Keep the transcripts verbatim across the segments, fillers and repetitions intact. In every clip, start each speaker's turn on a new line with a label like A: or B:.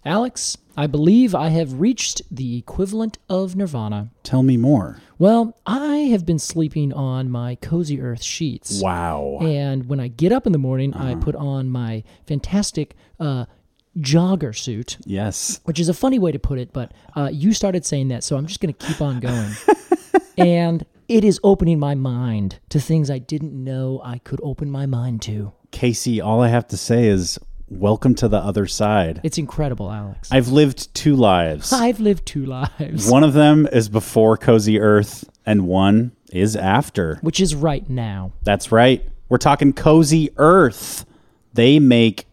A: Alex, I believe I have reached the equivalent of nirvana.
B: Tell me more.
A: Well, I have been sleeping on my Cozy Earth sheets.
B: Wow.
A: And when I get up in the morning, uh-huh. I put on my fantastic uh, jogger suit.
B: Yes.
A: Which is a funny way to put it, but uh, you started saying that, so I'm just going to keep on going. And it is opening my mind to things I didn't know I could open my mind to.
B: Casey, all I have to say is welcome to the other side.
A: It's incredible, Alex.
B: I've lived two lives.
A: I've lived two lives.
B: One of them is before Cozy Earth, and one is after.
A: Which is right now.
B: That's right. We're talking Cozy Earth. They make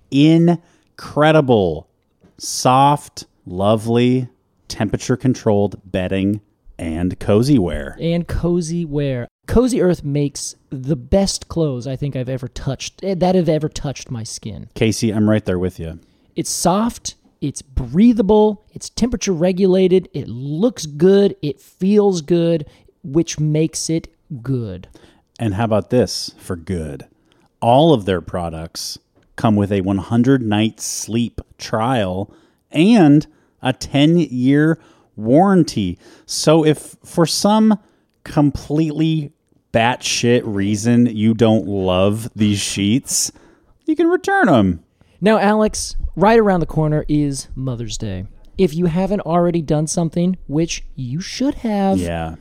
B: incredible, soft, lovely, temperature-controlled bedding and cozy wear.
A: And cozy wear. Cozy Earth makes the best clothes I think I've ever touched, that have ever touched my skin.
B: Casey, I'm right there with you.
A: It's soft, it's breathable, it's temperature regulated, it looks good, it feels good, which makes it good.
B: And how about this for good? All of their products come with a one hundred night sleep trial and a ten-year warranty. So if for some completely batshit reason you don't love these sheets, you can return them.
A: Now, Alex, right around the corner is Mother's Day. If you haven't already done something, which you should have,
B: yeah,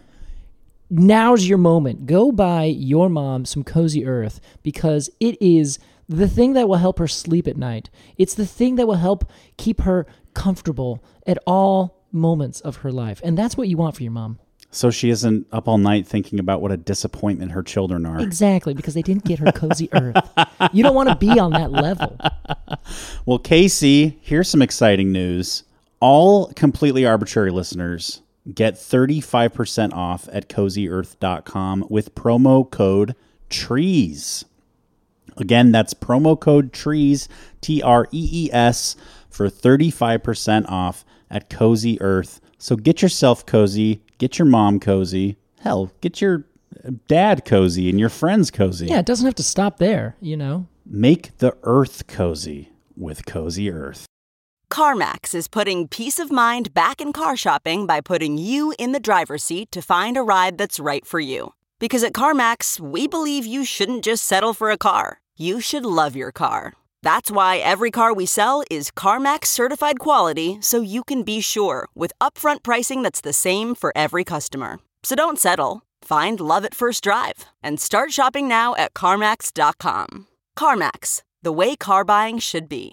A: now's your moment. Go buy your mom some Cozy Earth because it is the thing that will help her sleep at night. It's the thing that will help keep her comfortable at all moments of her life. And that's what you want for your mom.
B: So she isn't up all night thinking about what a disappointment her children are.
A: Exactly, because they didn't get her Cozy Earth. You don't want to be on that level.
B: Well, Casey, here's some exciting news. All Completely Arbitrary listeners get thirty-five percent off at cozy earth dot com with promo code TREES. Again, that's promo code TREES, T R E E S, for thirty-five percent off at Cozy Earth. So get yourself cozy, get your mom cozy, hell, get your dad cozy and your friends cozy.
A: Yeah, it doesn't have to stop there, you know.
B: Make the earth cozy with Cozy Earth.
C: CarMax is putting peace of mind back in car shopping by putting you in the driver's seat to find a ride that's right for you. Because at CarMax, we believe you shouldn't just settle for a car. You should love your car. That's why every car we sell is CarMax certified quality, so you can be sure with upfront pricing that's the same for every customer. So don't settle. Find love at first drive and start shopping now at CarMax dot com. CarMax, the way car buying should be.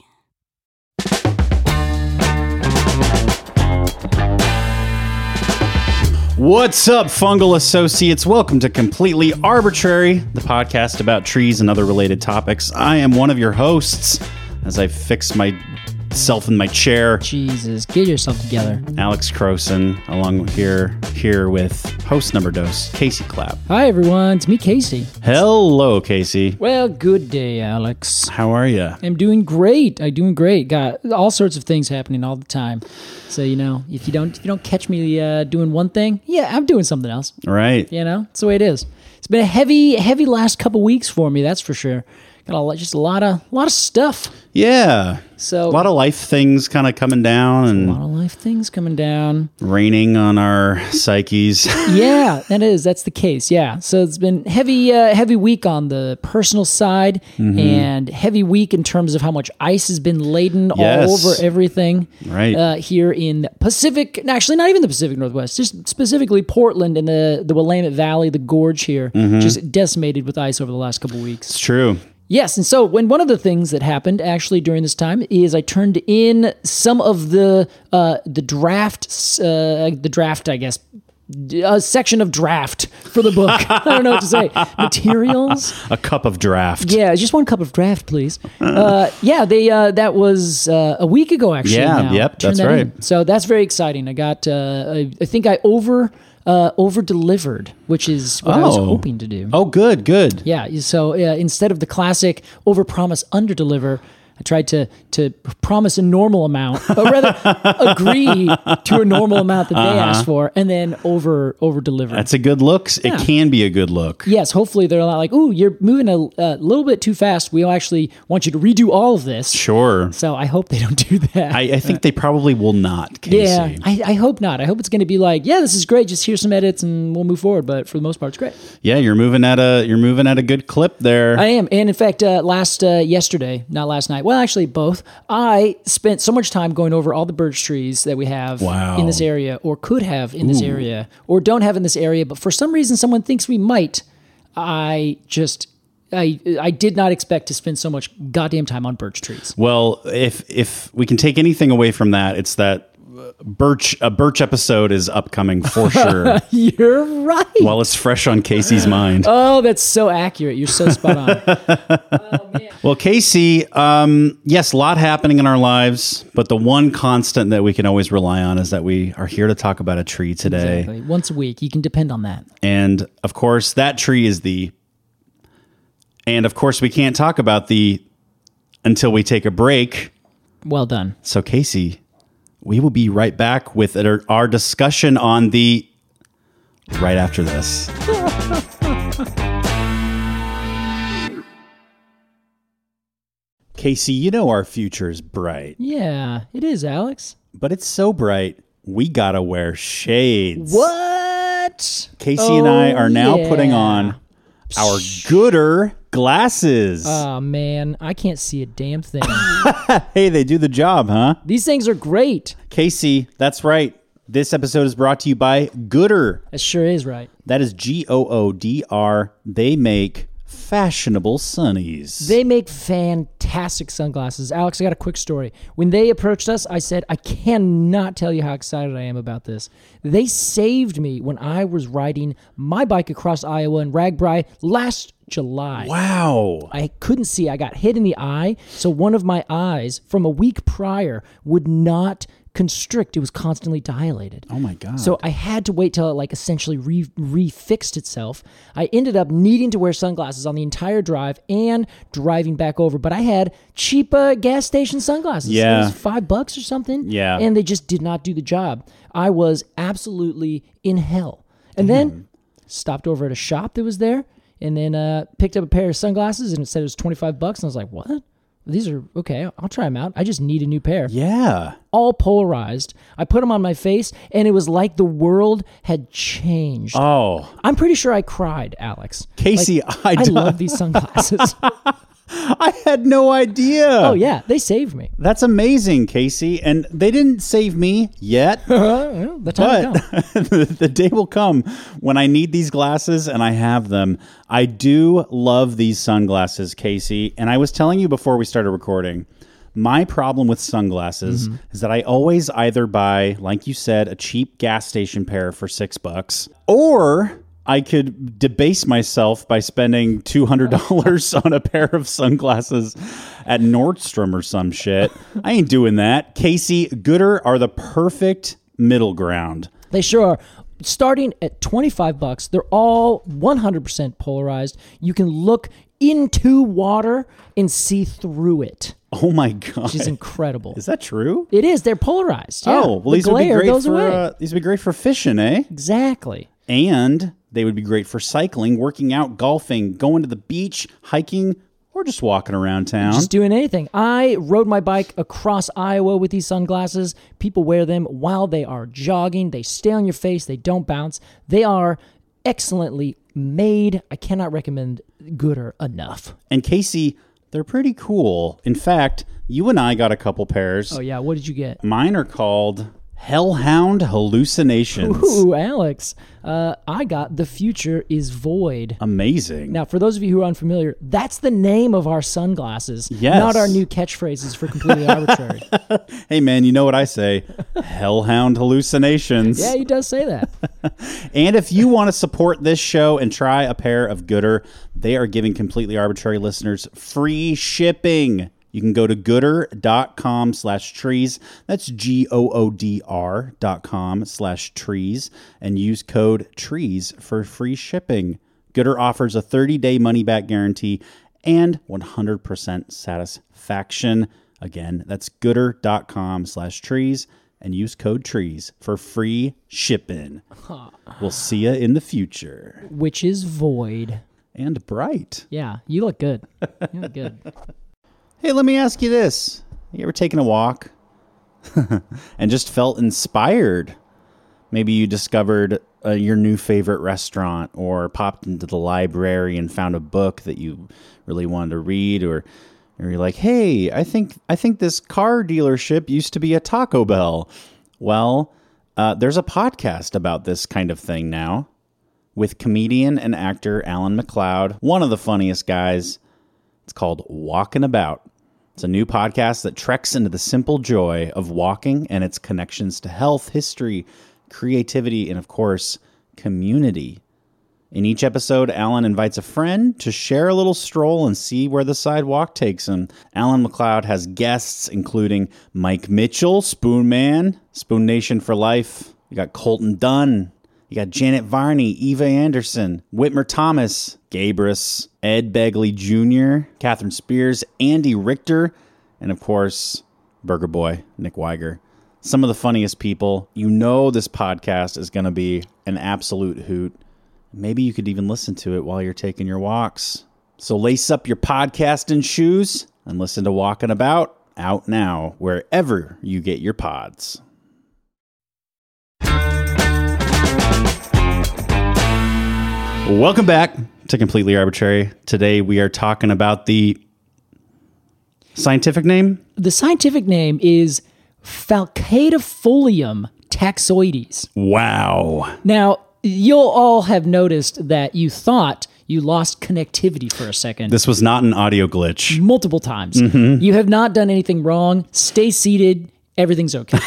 B: What's up, fungal associates? Welcome to Completely Arbitrary, the podcast about trees and other related topics. I am one of your hosts as I fix myself in my chair.
A: Jesus, get yourself together.
B: Alex Croson, along here, here with host number dos, Casey Clapp.
A: Hi, everyone. It's me, Casey.
B: Hello, Casey.
A: Well, good day, Alex.
B: How are you?
A: I'm doing great. I'm doing great. Got all sorts of things happening all the time. So, you know, if you don't if you don't catch me uh, doing one thing, yeah, I'm doing something else.
B: Right.
A: You know, that's the way it is. It's been a heavy, heavy last couple weeks for me, that's for sure. Got a lot, just a lot of, lot of stuff.
B: Yeah.
A: So
B: a lot of life things kind of coming down and
A: a lot of life things coming down,
B: raining on our psyches.
A: Yeah, that is. That's the case. Yeah. So it's been heavy, uh, heavy week on the personal side, mm-hmm. and heavy week in terms of how much ice has been laden
B: yes.
A: all over everything.
B: Right.
A: Uh, here in Pacific, actually not even the Pacific Northwest, just specifically Portland and the the Willamette Valley, the gorge here, mm-hmm. just decimated with ice over the last couple of weeks.
B: It's true.
A: Yes, and so when one of the things that happened actually during this time is I turned in some of the uh, the draft, uh, the draft, I guess, a section of draft for the book. I don't know what to say. Materials.
B: A cup of draft.
A: Yeah, just one cup of draft, please. Uh, yeah, they uh, that was uh, a week ago actually.
B: Yeah,
A: now.
B: yep,
A: Turned
B: that's
A: that
B: right.
A: in. So that's very exciting. I got, uh, I, I think I over. Uh, over-delivered, which is what
B: oh.
A: I was hoping to do.
B: Oh, good, good.
A: Yeah, so uh, instead of the classic over-promise, under-deliver, I tried to to promise a normal amount, but rather agree to a normal amount that they
B: Uh-huh.
A: asked for, and then over over deliver.
B: That's a good look. It
A: Yeah.
B: can be a good look.
A: Yes, hopefully they're not like, "Ooh, you're moving a, a little bit too fast. We actually want you to redo all of this."
B: Sure.
A: So I hope they don't do that.
B: I, I think they probably will not, Casey.
A: yeah, I, I hope not. I hope it's going to be like, yeah, this is great. Just here's some edits and we'll move forward. But for the most part, it's great.
B: Yeah, you're moving at a you're moving at a good clip there.
A: I am. And in fact, uh, last uh, yesterday, not last night, well, actually both, I spent so much time going over all the birch trees that we have
B: Wow.
A: in this area or could have in this area or don't have in this area. But for some reason, someone thinks we might. I just, I, I did not expect to spend so much goddamn time on birch trees.
B: Well, if if we can take anything away from that, it's that uh, birch a birch episode is upcoming for sure.
A: You're right.
B: While it's fresh on Casey's mind.
A: Oh, that's so accurate. You're so spot on.
B: Well, Casey, um, yes, a lot happening in our lives, but the one constant that we can always rely on is that we are here to talk about a tree today.
A: Exactly. Once a week. You can depend on that.
B: And of course, that tree is the. And of course, we can't talk about the until we take a break.
A: Well done.
B: So, Casey, we will be right back with our, our discussion on the right after this. Casey, you know our future is bright,
A: Yeah, it is, Alex.
B: but it's so bright, we gotta wear shades.
A: What?
B: Casey and I are now
A: yeah.
B: putting on our Gooder glasses.
A: Oh, man. I can't see a damn thing.
B: Hey, they do the job, huh?
A: These things are great.
B: Casey, that's right. This episode is brought to you by Gooder.
A: That sure is right.
B: That is G O O D R. They make fashionable sunnies.
A: They make fantastic sunglasses. Alex, I got a quick story. When they approached us, I said, I cannot tell you how excited I am about this. They saved me when I was riding my bike across Iowa in Ragbri last July.
B: Wow.
A: I couldn't see. I got hit in the eye. So one of my eyes from a week prior would not constrict. It was constantly dilated.
B: Oh my God.
A: So I had to wait till it like essentially re- refixed itself. I ended up needing to wear sunglasses on the entire drive and driving back over. But I had cheap uh, gas station sunglasses.
B: Yeah.
A: It was five bucks or something.
B: Yeah.
A: And they just did not do the job. I was absolutely in hell. And then stopped over at a shop that was there and then uh, picked up a pair of sunglasses and it said it was twenty-five bucks. And I was like, what? These are okay. I'll try them out. I just need a new pair.
B: Yeah.
A: All polarized. I put them on my face, and it was like the world had changed.
B: Oh,
A: I'm pretty sure I cried, Alex.
B: Casey,
A: Like,
B: I
A: I
B: d-
A: love these sunglasses.
B: I had no idea.
A: Oh yeah, they saved me.
B: That's amazing, Casey. And they didn't save me yet.
A: Well, the time will
B: But
A: come.
B: the, the day will come when I need these glasses and I have them. I do love these sunglasses, Casey. And I was telling you before we started recording, my problem with sunglasses
A: Mm-hmm.
B: is that I always either buy, like you said, a cheap gas station pair for six bucks, or I could debase myself by spending two hundred dollars on a pair of sunglasses at Nordstrom or some shit. I ain't doing that. Casey, Gooder are the perfect middle ground.
A: They sure are. Starting at twenty-five bucks, they're all one hundred percent polarized. You can look into water and see through it,
B: Oh my God.
A: which is incredible.
B: Is that true?
A: It is. They're polarized. Yeah.
B: Oh, well,
A: the
B: these would be
A: glare
B: great
A: goes
B: for
A: away.
B: uh, these would be great for fishing, eh?
A: Exactly.
B: And they would be great for cycling, working out, golfing, going to the beach, hiking, or just walking around town.
A: Just doing anything. I rode my bike across Iowa with these sunglasses. People wear them while they are jogging. They stay on your face. They don't bounce. They are excellently made. I cannot recommend Gooder enough.
B: And Casey, they're pretty cool. In fact, you and I got a couple pairs.
A: Oh, yeah. What did you get?
B: Mine are called Hellhound Hallucinations.
A: Ooh, Alex. Uh, I got The Future is Void.
B: Amazing.
A: Now, for those of you who are unfamiliar, that's the name of our sunglasses,
B: Yes.
A: not our new catchphrases for completely arbitrary.
B: Hey, man, you know what I say? Hellhound Hallucinations.
A: Yeah, he does say that.
B: And if you want to support this show and try a pair of Gooder, they are giving Completely Arbitrary listeners free shipping. You can go to gooder.com slash trees. That's G O O D R dot com slash trees and use code trees for free shipping. Gooder offers a thirty-day money-back guarantee and one hundred percent satisfaction. Again, that's gooder.com slash trees and use code trees for free shipping. We'll see you in the future.
A: Which is void.
B: And bright.
A: Yeah, you look good. You look good.
B: Hey, let me ask you this. You ever taken a walk and just felt inspired? Maybe you discovered uh, your new favorite restaurant, or popped into the library and found a book that you really wanted to read, or, or you're like, hey, I think I think this car dealership used to be a Taco Bell. Well, uh, there's a podcast about this kind of thing now with comedian and actor Alan McLeod, one of the funniest guys. It's called Walking About. It's a new podcast that treks into the simple joy of walking and its connections to health, history, creativity, and of course, community. In each episode, Alan invites a friend to share a little stroll and see where the sidewalk takes him. Alan McLeod has guests including Mike Mitchell, Spoon Man, Spoon Nation for life. You got Colton Dunn. You got Janet Varney, Eva Anderson, Whitmer Thomas, Gabrus, Ed Begley Junior, Catherine Spears, Andy Richter, and of course, Burger Boy, Nick Weiger. Some of the funniest people. You know this podcast is going to be an absolute hoot. Maybe you could even listen to it while you're taking your walks. So lace up your podcasting shoes and listen to Walking About, out now, wherever you get your pods. Welcome back to Completely Arbitrary. Today we are talking about the scientific name.
A: The scientific name is Falcatifolium taxoides.
B: Wow.
A: Now, you'll all have noticed that you thought you lost connectivity for a second.
B: This was not an audio glitch.
A: Multiple times.
B: Mm-hmm.
A: You have not done anything wrong. Stay seated. Everything's okay.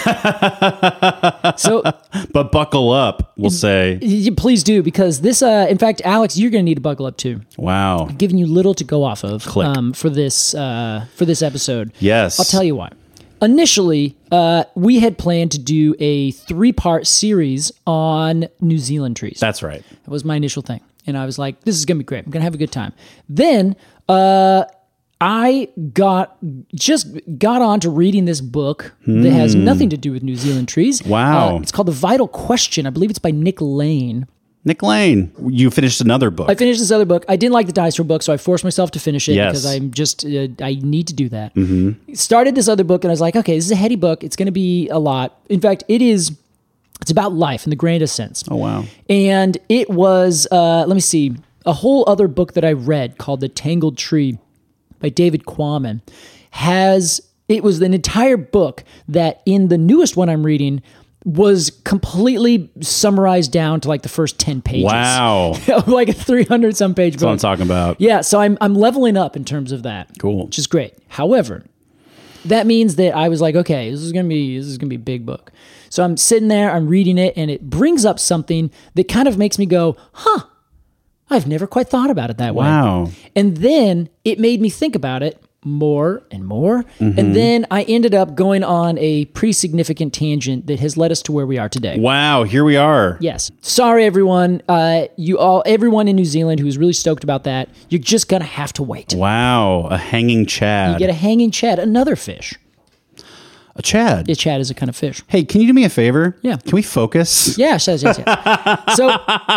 A: So,
B: but buckle up, we'll say.
A: Y- please do, because this, uh, in fact, Alex, you're going to need to buckle up too.
B: Wow.
A: I'm giving you little to go off of
B: Click.
A: um, for this uh, for this episode.
B: Yes.
A: I'll tell you why. Initially, uh, we had planned to do a three-part series on New Zealand trees.
B: That's right.
A: That was my initial thing. And I was like, this is going to be great. I'm going to have a good time. Then uh, I got just got on to reading this book mm. that has nothing to do with New Zealand trees.
B: Wow.
A: Uh, it's called The Vital Question. I believe it's by Nick Lane.
B: Nick Lane, you finished another book.
A: I finished this other book. I didn't like the dinosaur book, so I forced myself to finish it
B: yes.
A: because I'm just, uh, I need to do that.
B: Mm-hmm.
A: Started this other book, and I was like, okay, this is a heady book. It's going to be a lot. In fact, it is, it's about life in the grandest sense.
B: Oh, wow.
A: And it was, uh, let me see, a whole other book that I read called The Tangled Tree by David Quammen has, it was an entire book that in the newest one I'm reading was completely summarized down to like the first ten pages.
B: Wow.
A: Like a three hundred some page book.
B: That's what I'm talking about.
A: Yeah, so I'm I'm leveling up in terms of that.
B: Cool.
A: Which is great. However, that means that I was like, okay, this is going to be this is going to be a big book. So I'm sitting there, I'm reading it, and it brings up something that kind of makes me go, "Huh. I've never quite thought about it that way."
B: Wow.
A: And then it made me think about it more and more.
B: Mm-hmm.
A: And then I ended up going on a pretty significant tangent that has led us to where we are today.
B: Wow, here we are.
A: Yes. Sorry, everyone. Uh, you all, everyone in New Zealand who's really stoked about that, you're just going to have to wait.
B: Wow, a hanging Chad.
A: You get a hanging Chad, another fish.
B: A Chad?
A: A Chad is a kind of fish.
B: Hey, can you do me a favor?
A: Yeah.
B: Can we focus?
A: Yeah, yes, yes, yes. So...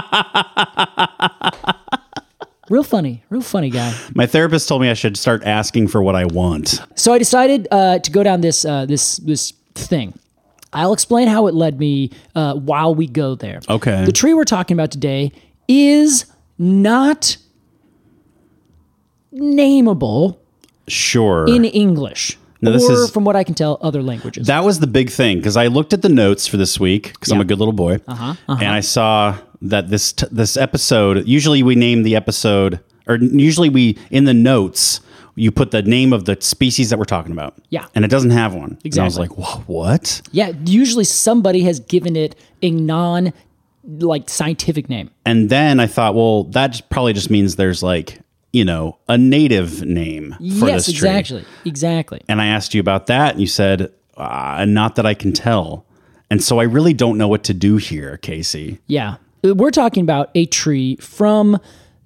A: Real funny, real funny guy.
B: My therapist told me I should start asking for what I want.
A: So I decided uh, to go down this uh, this this thing. I'll explain how it led me uh, while we go there.
B: Okay.
A: The tree we're talking about today is not nameable
B: Sure.
A: in English.
B: Now, this
A: or,
B: is-
A: from what I can tell, other languages.
B: That was the big thing, because I looked at the notes for this week, because I'm
A: Yeah.
B: a good little boy,
A: Uh-huh, uh-huh.
B: and I saw that this t- this episode, usually we name the episode, or usually we, in the notes, you put the name of the species that we're talking about.
A: Yeah.
B: And it doesn't have one.
A: Exactly.
B: And I was like, Whoa, what?
A: Yeah, usually somebody has given it a non, like, scientific name.
B: And then I thought, well, that just probably just means there's like, you know, a native name for
A: Yes,
B: this tree.
A: exactly, exactly.
B: And I asked you about that, and you said, uh, not that I can tell. And so I really don't know what to do here, Casey.
A: Yeah. We're talking about a tree from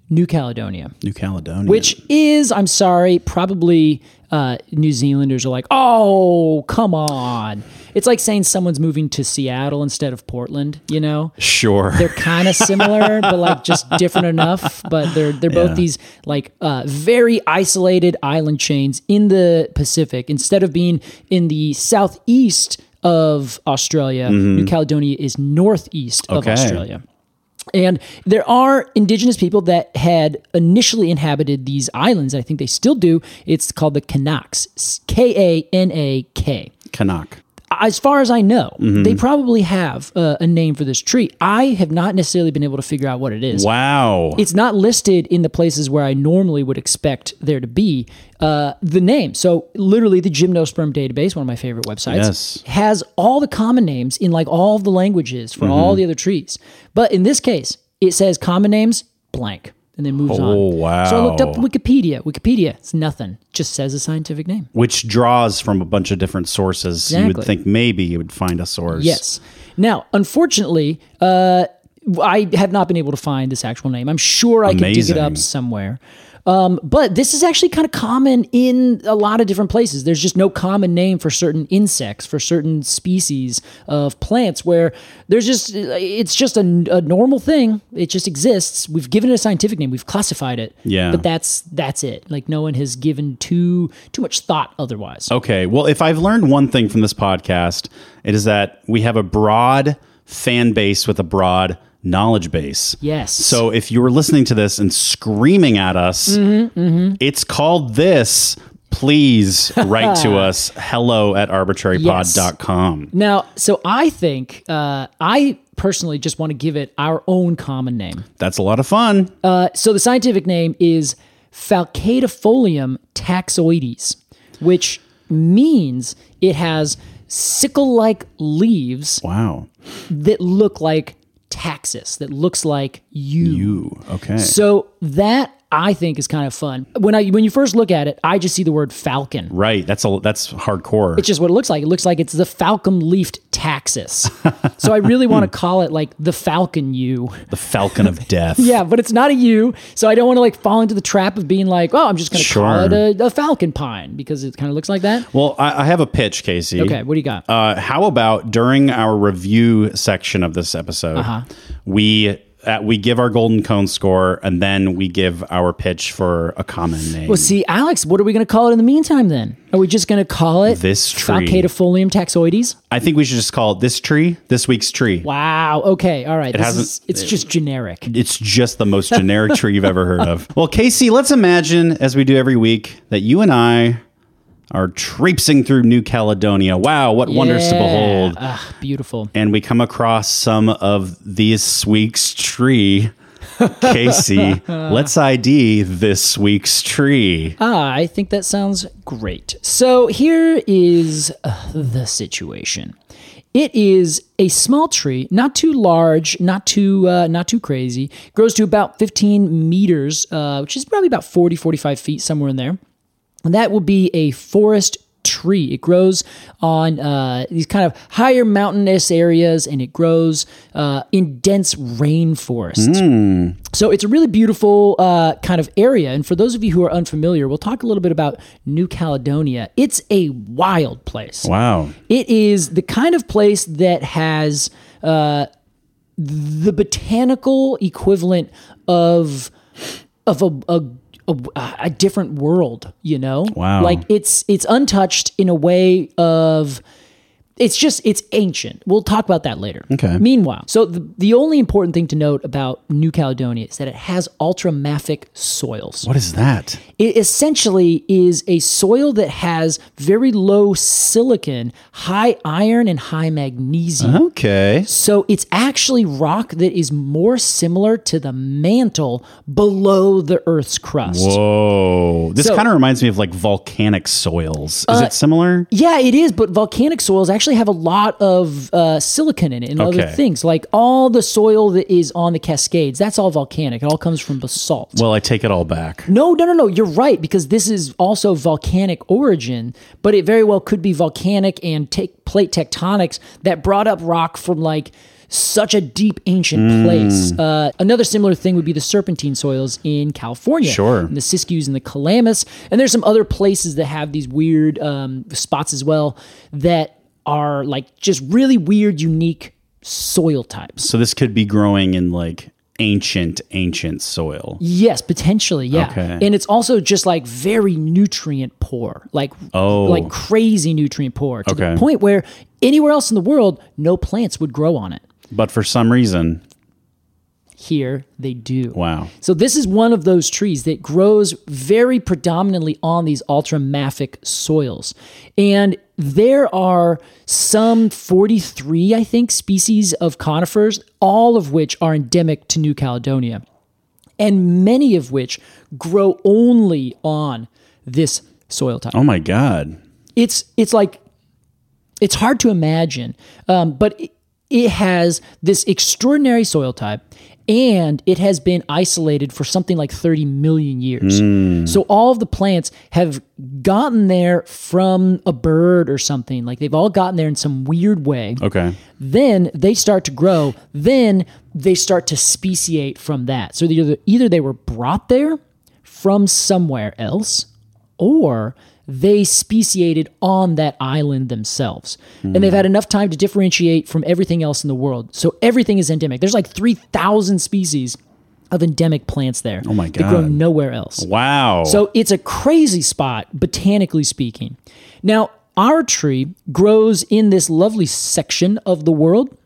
A: New Caledonia.
B: New Caledonia.
A: Which is, I'm sorry, probably uh, New Zealanders are like, oh, come on. It's like saying someone's moving to Seattle instead of Portland, you know?
B: Sure.
A: They're kind of similar, but like just different enough. But they're they're both
B: Yeah.
A: these like uh, very isolated island chains in the Pacific. Instead of being in the southeast of Australia, New Caledonia is northeast of
B: Okay.
A: Australia. And there are indigenous people that had initially inhabited these islands. I think they still do. It's called the Kanaks, K A N A K.
B: Kanak.
A: As far as I know,
B: Mm-hmm.
A: they probably have uh, a name for this tree. I have not necessarily been able to figure out what it is.
B: Wow.
A: It's not listed in the places where I normally would expect there to be uh, the name. So literally the Gymnosperm database, one of my favorite websites,
B: Yes.
A: has all the common names in like all of the languages for all
B: Mm-hmm.
A: the other trees. But in this case, it says common names, blank, and then moves on.
B: Oh, wow.
A: So I looked up Wikipedia. Wikipedia, it's nothing. Just says a scientific name.
B: Which draws from a bunch of different sources. You would
A: Exactly.
B: think maybe you would find a source.
A: Yes. Now, unfortunately, uh, I have not been able to find this actual name. I'm sure I could dig it up
B: Amazing.
A: somewhere. Um, but this is actually kind of common in a lot of different places. There's just no common name for certain insects, for certain species of plants where there's just, it's just a, a normal thing. It just exists. We've given it a scientific name. We've classified it.
B: Yeah.
A: But that's, that's it. Like no one has given too, too much thought otherwise.
B: Okay. Well, if I've learned one thing from this podcast, it is that we have a broad fan base with a broad knowledge base.
A: Yes.
B: So if you were listening to this and screaming at us, it's called this. Please write to us, hello at arbitrary pod dot com.
A: Now, so I think, uh, I personally just want to give it our own common name.
B: That's a lot of fun.
A: Uh, so the scientific name is Falcatifolium taxoides, which means it has sickle-like leaves
B: Wow.
A: that look like taxus, that looks like you.
B: You. Okay.
A: So that I think is kind of fun. When I when you first look at it, I just see the word falcon.
B: right. That's a that's hardcore.
A: It's just what it looks like. It looks like it's the falcon-leafed taxus. So I really want to call it like the falcon U.
B: the falcon of death.
A: Yeah, but it's not a U, so I don't want to like fall into the trap of being like, oh, I'm just going to call
B: Sure.
A: it a, a falcon pine because it kind of looks like that.
B: Well, I, I have a pitch, Casey.
A: Okay, what do you got?
B: Uh, how about during our review section of this episode,
A: Uh-huh.
B: we uh, we give our golden cone score and then we give our pitch for a common name.
A: Well, see, Alex, what are we going to call it in the meantime then? Are we just going to call it
B: This tree.
A: Falcatifolium taxoides?
B: I think we should just call it this tree, this week's tree.
A: Wow. Okay. All right. This
B: hasn't-
A: is, it's just generic.
B: It's just the most generic tree you've ever heard of. Well, Casey, let's imagine, as we do every week, that you and I are traipsing through New Caledonia. Wow, what wonders to
A: Yeah.
B: behold.
A: Ah, beautiful.
B: And we come across some of this week's tree. Casey, let's I D this week's tree.
A: Ah, I think that sounds great. So here is uh, the situation. It is a small tree, not too large, not too uh, not too crazy. Grows to about fifteen meters, uh, which is probably about forty, forty-five feet, somewhere in there. And that will be a forest tree. It grows on uh, these kind of higher mountainous areas, and it grows uh, in dense rainforest. So it's a really beautiful uh, kind of area. And for those of you who are unfamiliar, we'll talk a little bit about New Caledonia. It's a wild place.
B: Wow.
A: It is the kind of place that has uh, the botanical equivalent of of a, a a, a different world. You know,
B: Wow.
A: Like it's it's untouched in a way of. It's just, it's ancient. We'll talk about that later.
B: Okay.
A: Meanwhile, so the, the only important thing to note about New Caledonia is that it has ultramafic soils.
B: What is that?
A: It essentially is a soil that has very low silicon, high iron, and high magnesium.
B: Okay.
A: So it's actually rock that is more similar to the mantle below the Earth's crust.
B: Whoa. This
A: So-
B: kind of reminds me of like volcanic soils. Is it similar?
A: Yeah, it is, but volcanic soils actually have a lot of uh, silicon in it and other
B: Okay.
A: things. Like all the soil that is on the Cascades, that's all volcanic. It all comes from basalt.
B: Well, I take it all back.
A: No, no, no, no. You're right, because this is also volcanic origin, but it very well could be volcanic and take plate tectonics that brought up rock from like such a deep ancient place. Uh, another similar thing would be the serpentine soils in California.
B: Sure.
A: And the Siskiyous and the Calamus. And there's some other places that have these weird um, spots as well that are like just really weird, unique soil types.
B: So this could be growing in like ancient, ancient soil.
A: Yes, potentially, yeah.
B: Okay.
A: And it's also just like very nutrient poor, like
B: Oh.
A: like crazy nutrient poor to
B: Okay.
A: the point where anywhere else in the world, no plants would grow on it.
B: But for some reason,
A: Here they do.
B: wow.
A: So this is one of those trees that grows very predominantly on these ultramafic soils. And there are some forty-three, I think, species of conifers, all of which are endemic to New Caledonia, and many of which grow only on this soil type.
B: Oh my God.
A: It's it's like it's hard to imagine, um, but it, it has this extraordinary soil type, and it has been isolated for something like thirty million years. So all of the plants have gotten there from a bird or something. Like they've all gotten there in some weird way.
B: Okay.
A: Then they start to grow. Then they start to speciate from that. So either, either they were brought there from somewhere else, or they speciated on that island themselves. And they've had enough time to differentiate from everything else in the world. So everything is endemic. There's like three thousand species of endemic plants there.
B: Oh my
A: That grow
B: God.
A: nowhere else.
B: Wow.
A: So it's a crazy spot, botanically speaking. Now, our tree grows in this lovely section of the world,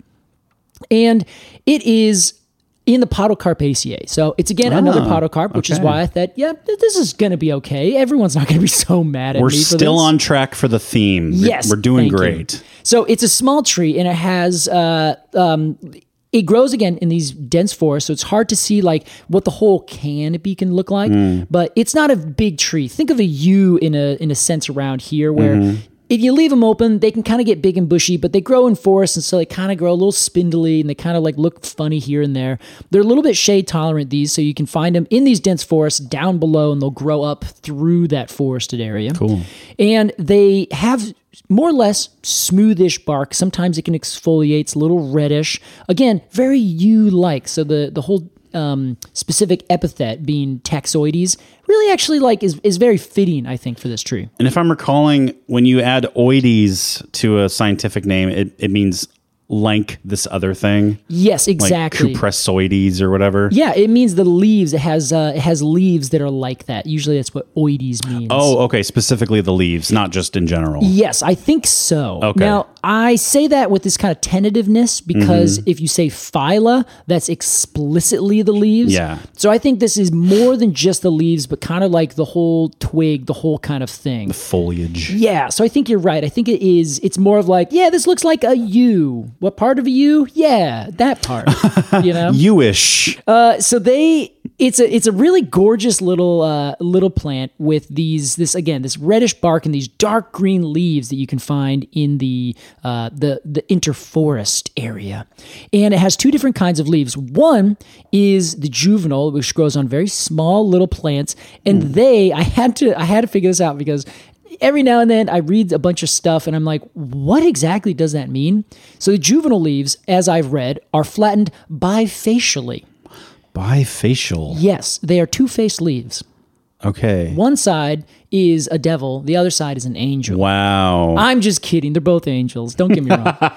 A: and it is in the Podocarpaceae. So it's again another podocarp, which is
B: okay.
A: why I thought, yeah, this is going to be okay. Everyone's not going to be so mad at
B: We're
A: me for
B: still
A: this.
B: on track for the theme.
A: Yes,
B: We're doing
A: thank you.
B: great.
A: So it's a small tree, and it has uh, um, it grows again in these dense forests. So it's hard to see like what the whole canopy can look like,
B: Mm.
A: but it's not a big tree. Think of a U in a in a sense around here, where
B: Mm-hmm.
A: if you leave them open, they can kind of get big and bushy, but they grow in forests, and so they kind of grow a little spindly, and they kind of like look funny here and there. They're a little bit shade tolerant, these, so you can find them in these dense forests down below, and they'll grow up through that forested area.
B: Cool.
A: And they have more or less smoothish bark. Sometimes it can exfoliate. It's a little reddish. Again, very yew-like. So the the whole um, specific epithet being taxoides really actually like is, is very fitting, I think, for this tree.
B: And if I'm recalling, when you add oides to a scientific name, it, it means like this other thing,
A: Yes,
B: like
A: exactly.
B: cupressoides or whatever.
A: Yeah, it means the leaves. It has uh, it has leaves that are like that. Usually, that's what oides means.
B: Oh, okay. Specifically the leaves, not just in general.
A: Yes, I think so.
B: Okay.
A: Now, I say that with this kind of tentativeness because
B: Mm-hmm.
A: if you say phyla, that's explicitly the leaves.
B: Yeah.
A: So I think this is more than just the leaves, but kind of like the whole twig, the whole kind of thing.
B: Foliage.
A: Yeah, so I think you're right. I think it is, it's more of like, yeah, this looks like a U. What part of a U? Yeah, that part, you know?
B: Yewish.
A: Uh, so they, it's a it's a really gorgeous little uh, little plant with these this again this reddish bark and these dark green leaves that you can find in the uh, the the interforest area, and it has two different kinds of leaves. One is the juvenile, which grows on very small little plants, and they I had to I had to figure this out because every now and then I read a bunch of stuff and I'm like, what exactly does that mean? So the juvenile leaves, as I've read, are flattened bifacially.
B: Bifacial.
A: Yes, they are two-faced leaves.
B: Okay.
A: One side is a devil, the other side is an angel.
B: Wow.
A: I'm just kidding. They're both angels. Don't get me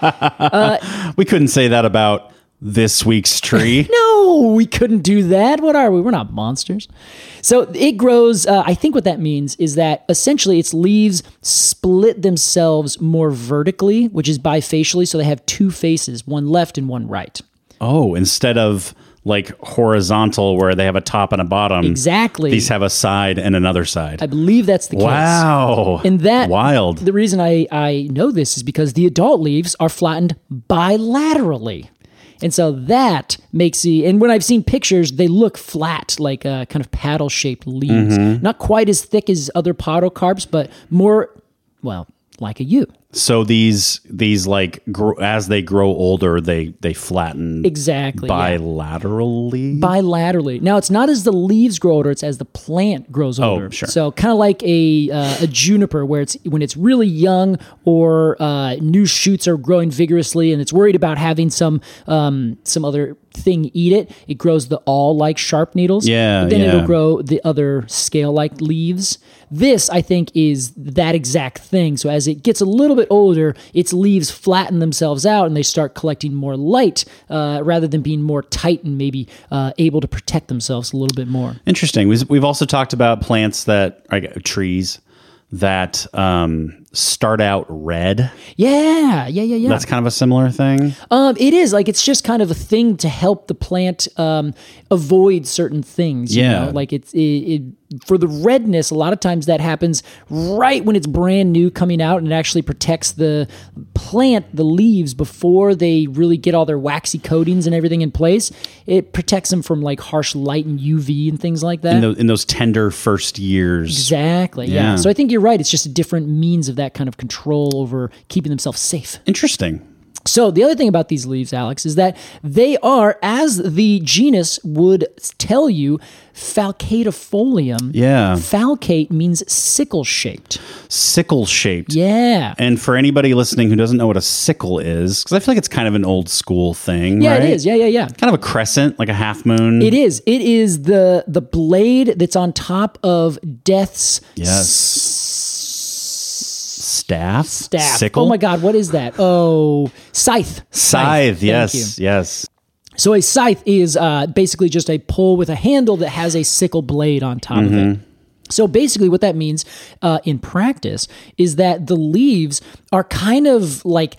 A: wrong.
B: we couldn't say that about this week's tree.
A: No, we couldn't do that. What are we? We're not monsters. So it grows, uh, I think what that means is that essentially its leaves split themselves more vertically, which is bifacially, so they have two faces, one left and one right.
B: Oh, instead of like horizontal where they have a top and a bottom.
A: Exactly.
B: These have a side and another side.
A: I believe that's the case.
B: Wow.
A: And that
B: wild.
A: The reason I, I know this is because the adult leaves are flattened bilaterally. And so that makes the, and when I've seen pictures, they look flat, like uh, kind of paddle-shaped leaves.
B: Mm-hmm.
A: Not quite as thick as other podocarps, but more, well, like a U.
B: So these these like gr- as they grow older, they they flatten
A: Exactly. yeah.
B: bilaterally.
A: Bilaterally. Now, it's not as the leaves grow older; it's as the plant grows older.
B: Oh, sure.
A: So, kind of like a uh, a juniper, where it's when it's really young or uh, new shoots are growing vigorously, and it's worried about having some um, some other thing eat it. It grows the awl like sharp needles.
B: Yeah,
A: But then
B: yeah.
A: it'll grow the other scale like leaves. This, I think, is that exact thing. So as it gets a little bit older, its leaves flatten themselves out and they start collecting more light uh, rather than being more tight and maybe uh, able to protect themselves a little bit more.
B: Interesting. We've we've also talked about plants that like, trees that um, start out red.
A: Yeah, yeah, yeah, yeah.
B: That's kind of a similar thing.
A: Um, it is like it's just kind of a thing to help the plant um, avoid certain things. You
B: Yeah.
A: know? Like it's it, it for the redness. A lot of times that happens right when it's brand new coming out, and it actually protects the plant, the leaves, before they really get all their waxy coatings and everything in place. It protects them from like harsh light and U V and things like that.
B: In, those in those tender first years.
A: Exactly. Yeah.
B: Yeah.
A: So I think you're right. It's just a different means of that kind of control over keeping themselves safe.
B: Interesting.
A: So the other thing about these leaves, Alex, is that they are, as the genus would tell you, falcatifolium.
B: Yeah.
A: Falcate means sickle-shaped.
B: Sickle shaped.
A: Yeah.
B: And for anybody listening who doesn't know what a sickle is, because I feel like it's kind of an old school thing.
A: Yeah,
B: right?
A: it is. Yeah, yeah, yeah.
B: Kind of a crescent, like a half moon.
A: It is. It is the the blade that's on top of death's
B: Yes. Staff.
A: staff.
B: Sickle.
A: Oh my God, what is that? Oh, scythe.
B: Scythe.
A: Thank
B: Yes.
A: you.
B: Yes.
A: So a scythe is uh, basically just a pole with a handle that has a sickle blade on top of it. So basically what that means uh, in practice is that the leaves are kind of like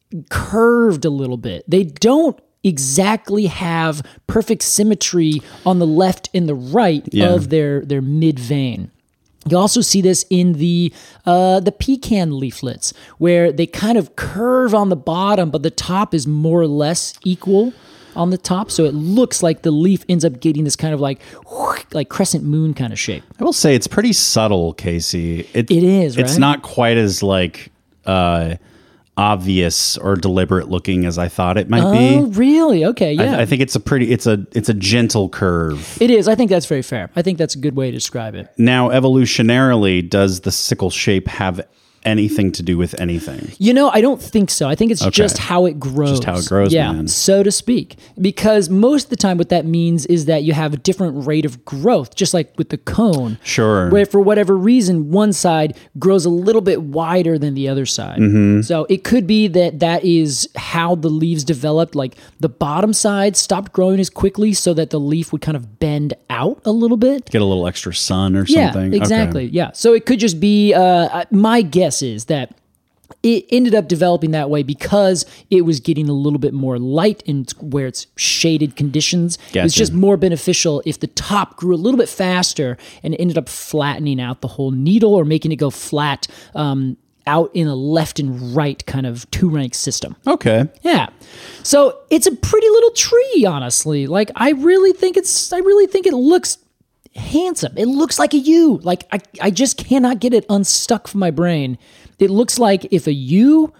A: curved a little bit. They don't exactly have perfect symmetry on the left and the right
B: Yeah.
A: of their, their mid vein. You also see this in the uh, the pecan leaflets, where they kind of curve on the bottom, but the top is more or less equal on the top. So it looks like the leaf ends up getting this kind of like like crescent moon kind of shape.
B: I will say it's pretty subtle, Casey. It,
A: It is,
B: It's
A: right?
B: not quite as like uh, obvious or deliberate looking as I thought it might
A: Oh,
B: be.
A: really? Okay, yeah.
B: I, I think it's a pretty. It's a. It's a gentle curve.
A: It is. I think that's very fair. I think that's a good way to describe it.
B: Now, evolutionarily, does the sickle shape have anything to do with anything?
A: You know, I don't think so. I think it's just how it grows.
B: Just how it grows,
A: yeah,
B: man.
A: so to speak. Because most of the time what that means is that you have a different rate of growth, just like with the cone.
B: Sure.
A: Where for whatever reason, one side grows a little bit wider than the other side.
B: Mm-hmm.
A: So it could be that that is how the leaves developed. Like the bottom side stopped growing as quickly so that the leaf would kind of bend out a little bit.
B: Get a little extra sun or
A: Yeah,
B: something.
A: exactly.
B: Okay.
A: Yeah. So it could just be, uh, my guess is that it ended up developing that way because it was getting a little bit more light in where it's shaded conditions. It was
B: Gotcha.
A: just more beneficial if the top grew a little bit faster and ended up flattening out the whole needle or making it go flat um, out in a left and right kind of two-rank system.
B: Okay.
A: Yeah. So it's a pretty little tree, honestly. Like I really think it's, I really think it looks handsome. It looks like a U. Like I, I just cannot get it unstuck from my brain. It looks like if a U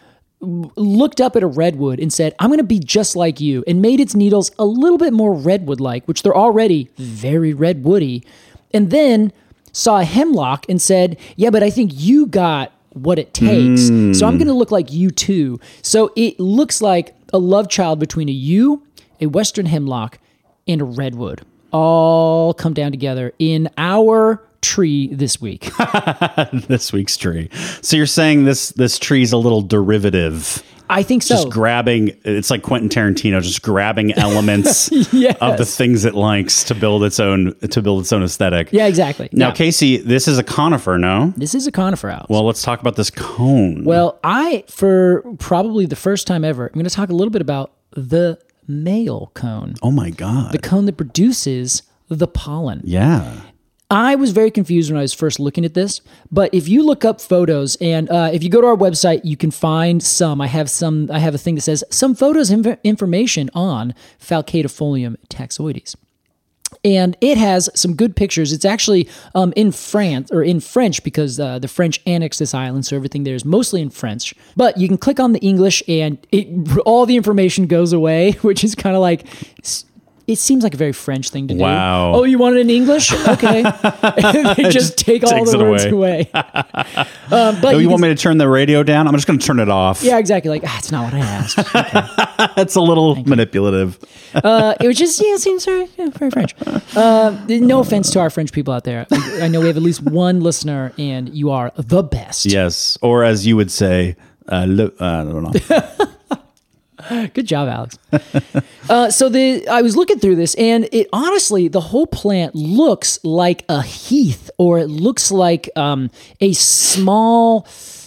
A: looked up at a redwood and said, I'm going to be just like you, and made its needles a little bit more redwood-like, which they're already very redwoody, and then saw a hemlock and said, yeah, but I think you got what it takes. So I'm going to look like you too. So it looks like a love child between a yew, a western hemlock, and a redwood all come down together in our tree this week.
B: This week's tree. So you're saying this this tree's a little derivative.
A: I think so.
B: Just grabbing, it's like Quentin Tarantino, just grabbing elements
A: Yes.
B: of the things it likes to build its own to build its own aesthetic.
A: Yeah, exactly.
B: Now,
A: Yeah.
B: Casey, this is a conifer, no?
A: This is a conifer house.
B: Well, let's talk about this cone.
A: Well, I, for probably the first time ever, I'm going to talk a little bit about the male cone,
B: oh my God.
A: the cone that produces the pollen.
B: yeah.
A: I was very confused when I was first looking at this, but if you look up photos and uh, if you go to our website, you can find some. I have some. I have a thing that says some photos inf- information on Falcatifolium taxoides. And it has some good pictures. It's actually um, in France or in French because uh, the French annexed this island, so everything there is mostly in French. But you can click on the English, and it, all the information goes away, which is kind of like. It seems like a very French thing to do.
B: Wow.
A: Oh, you want it in English? Okay. They just,
B: just
A: take all
B: takes
A: the
B: it
A: words
B: away.
A: away. um, but
B: Oh, you,
A: you
B: want
A: can,
B: me to turn the radio down? I'm just going to turn it off.
A: Yeah, exactly. Like, ah, it's not what I asked. Okay.
B: That's a little manipulative.
A: uh, it was just, yeah, it seems very, yeah, very French. Uh, no offense to our French people out there. I know we have at least one listener, and you are the best.
B: Yes. Or as you would say, uh, lo- uh, I don't know.
A: Good job, Alex. uh, so the I was looking through this, and it honestly, the whole plant looks like a heath, or it looks like um, a small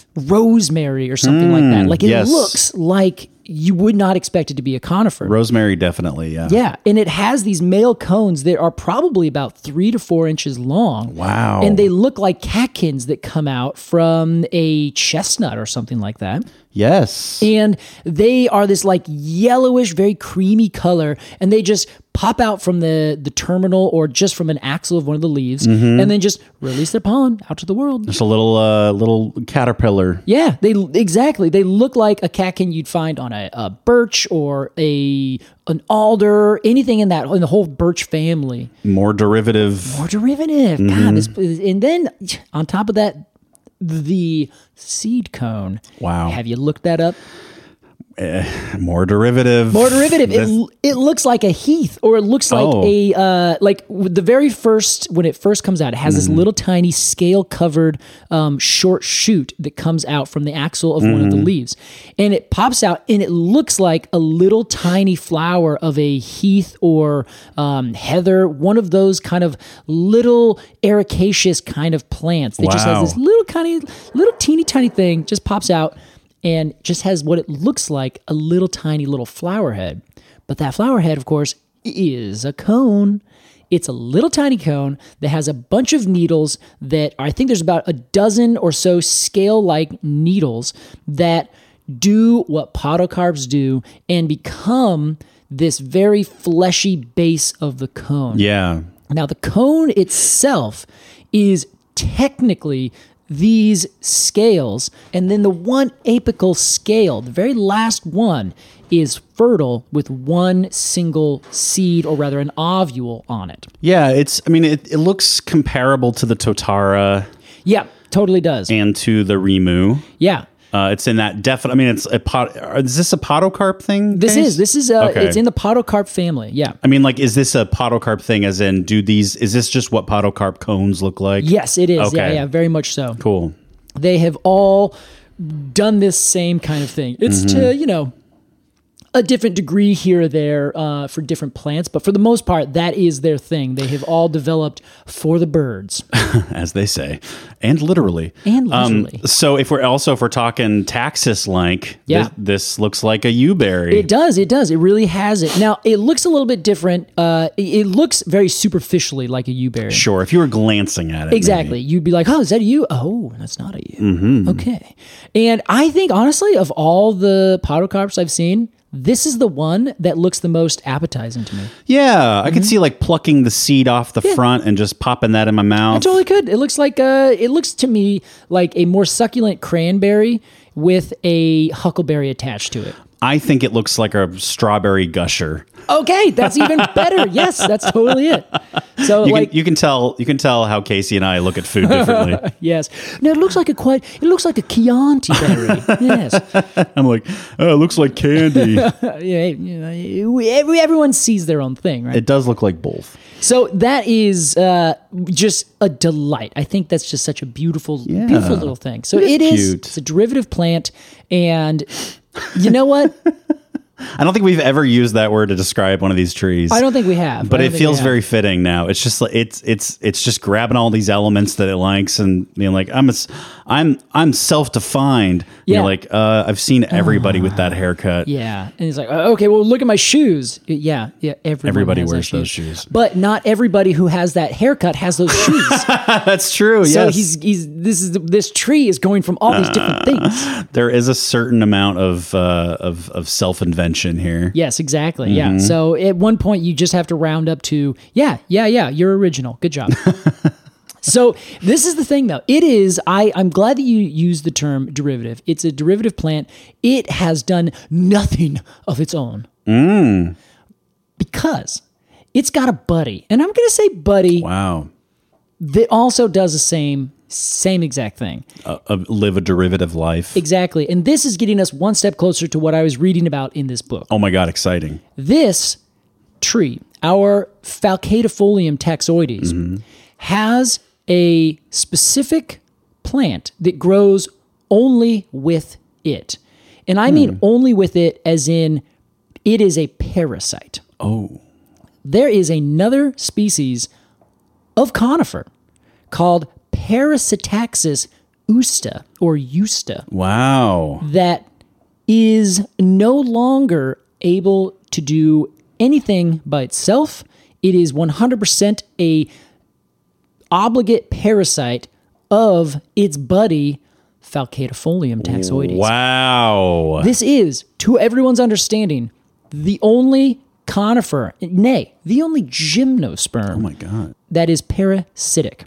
A: rosemary or something mm, like that. Like it
B: yes.
A: looks like you would not expect it to be a conifer.
B: Rosemary, definitely, yeah.
A: Yeah, and it has these male cones that are probably about three to four inches long.
B: Wow.
A: And they look like catkins that come out from a chestnut or something like that.
B: Yes.
A: And they are this like yellowish, very creamy color, and they just pop out from the, the terminal or just from an axil of one of the leaves, mm-hmm. and then just release their pollen out to the world.
B: Just a little uh, little caterpillar.
A: Yeah, they exactly. They look like a catkin you'd find on a, a birch or a an alder, anything in that in the whole birch family.
B: More derivative.
A: More derivative. Mm-hmm. God, this, and then on top of that, the seed cone.
B: Wow.
A: Have you looked that up?
B: Uh, more derivative.
A: More derivative. It, it looks like a heath, or it looks like
B: oh.
A: a uh, like the very first when it first comes out. It has mm. this little tiny scale covered um, short shoot that comes out from the axil of mm. one of the leaves, and it pops out, and it looks like a little tiny flower of a heath or um, heather, one of those kind of little ericaceous kind of plants that
B: wow.
A: just has this little tiny, little teeny tiny thing just pops out. And just has what it looks like, a little tiny little flower head. But that flower head, of course, is a cone. It's a little tiny cone that has a bunch of needles that I think there's about a dozen or so scale-like needles that do what podocarps do and become this very fleshy base of the cone.
B: Yeah.
A: Now, the cone itself is technically these scales, and then the one apical scale, the very last one, is fertile with one single seed, or rather an ovule on it.
B: Yeah, it's, I mean, it, it looks comparable to the Totara.
A: Yeah, totally does.
B: And to the Rimu.
A: Yeah.
B: Uh, it's in that definite, I mean, it's a pot, is this a podocarp thing?
A: This
B: Case?
A: is, this is, uh,
B: okay.
A: It's in the podocarp family, yeah.
B: I mean, like, is this a podocarp thing as in, do these, is this just what podocarp cones look like?
A: Yes, it is.
B: Okay.
A: Yeah, yeah, very much so.
B: Cool.
A: They have all done this same kind of thing. It's mm-hmm. to, you know, a different degree here or there uh, for different plants, but for the most part, that is their thing. They have all developed for the birds,
B: as they say, and literally.
A: And literally.
B: Um, so, if we're also if we're talking taxus-like,
A: yeah.
B: this, this looks like a yew-berry.
A: It does. It does. It really has it. Now, it looks a little bit different. Uh, it looks very superficially like a yew-berry.
B: Sure, if you were glancing at it,
A: exactly,
B: maybe.
A: You'd be like, "Oh, is that a yew? Oh, that's not a yew."
B: Mm-hmm.
A: Okay, and I think honestly, of all the podocarps I've seen, this is the one that looks the most appetizing to me.
B: Yeah,
A: mm-hmm.
B: I could see like plucking the seed off the yeah. front and just popping that in my mouth.
A: I totally could. It looks like uh, it looks to me like a more succulent cranberry with a huckleberry attached to it.
B: I think it looks like a strawberry gusher.
A: Okay, that's even better. Yes, that's totally it. So,
B: you
A: like,
B: can, you can tell, you can tell how Casey and I look at food differently.
A: Yes. No, it looks like a quite. It looks like a Chianti berry. Yes.
B: I'm like, oh, it looks like candy.
A: yeah, you know, every, everyone sees their own thing, right?
B: It does look like both.
A: So that is uh, just a delight. I think that's just such a beautiful, yeah. beautiful little thing. So it is.
B: Cute.
A: It's a derivative plant, and you know what?
B: I don't think we've ever used that word to describe one of these trees.
A: I don't think we have.
B: But it feels very fitting now. It's just like it's it's it's just grabbing all these elements that it likes and being like, I'm a, I'm I'm self-defined.
A: Yeah.
B: You're like, uh, I've seen everybody uh, with that haircut.
A: Yeah. And he's like, okay, well, look at my shoes. Yeah, yeah.
B: Everybody wears those shoes. shoes.
A: But not everybody who has that haircut has those shoes.
B: That's true.
A: So
B: yes.
A: he's he's this is this tree is going from all these different things.
B: There is a certain amount of uh, of of self-invention definition here.
A: Yes, exactly. Yeah. So at one point, you just have to round up to, yeah, yeah, yeah, you're original. Good job. So this is the thing, though. It is, I, I'm glad that you use the term derivative. It's a derivative plant. It has done nothing of its own.
B: Mm.
A: Because it's got a buddy. And I'm going to say buddy
B: Wow.
A: that also does the same, same exact thing.
B: Uh, uh, live a derivative life.
A: Exactly. And this is getting us one step closer to what I was reading about in this book.
B: Oh my God, exciting.
A: This tree, our Falcatifolium taxoides, has a specific plant that grows only with it. And I mean only with it as in it is a parasite.
B: Oh.
A: There is another species of conifer called Parasitaxis usta or eusta
B: Wow.
A: that is no longer able to do anything by itself. It is one hundred percent a obligate parasite of its buddy Falcatifolium taxoides.
B: Wow.
A: This is, to everyone's understanding, the only conifer, nay, the only gymnosperm
B: Oh my God.
A: that is parasitic.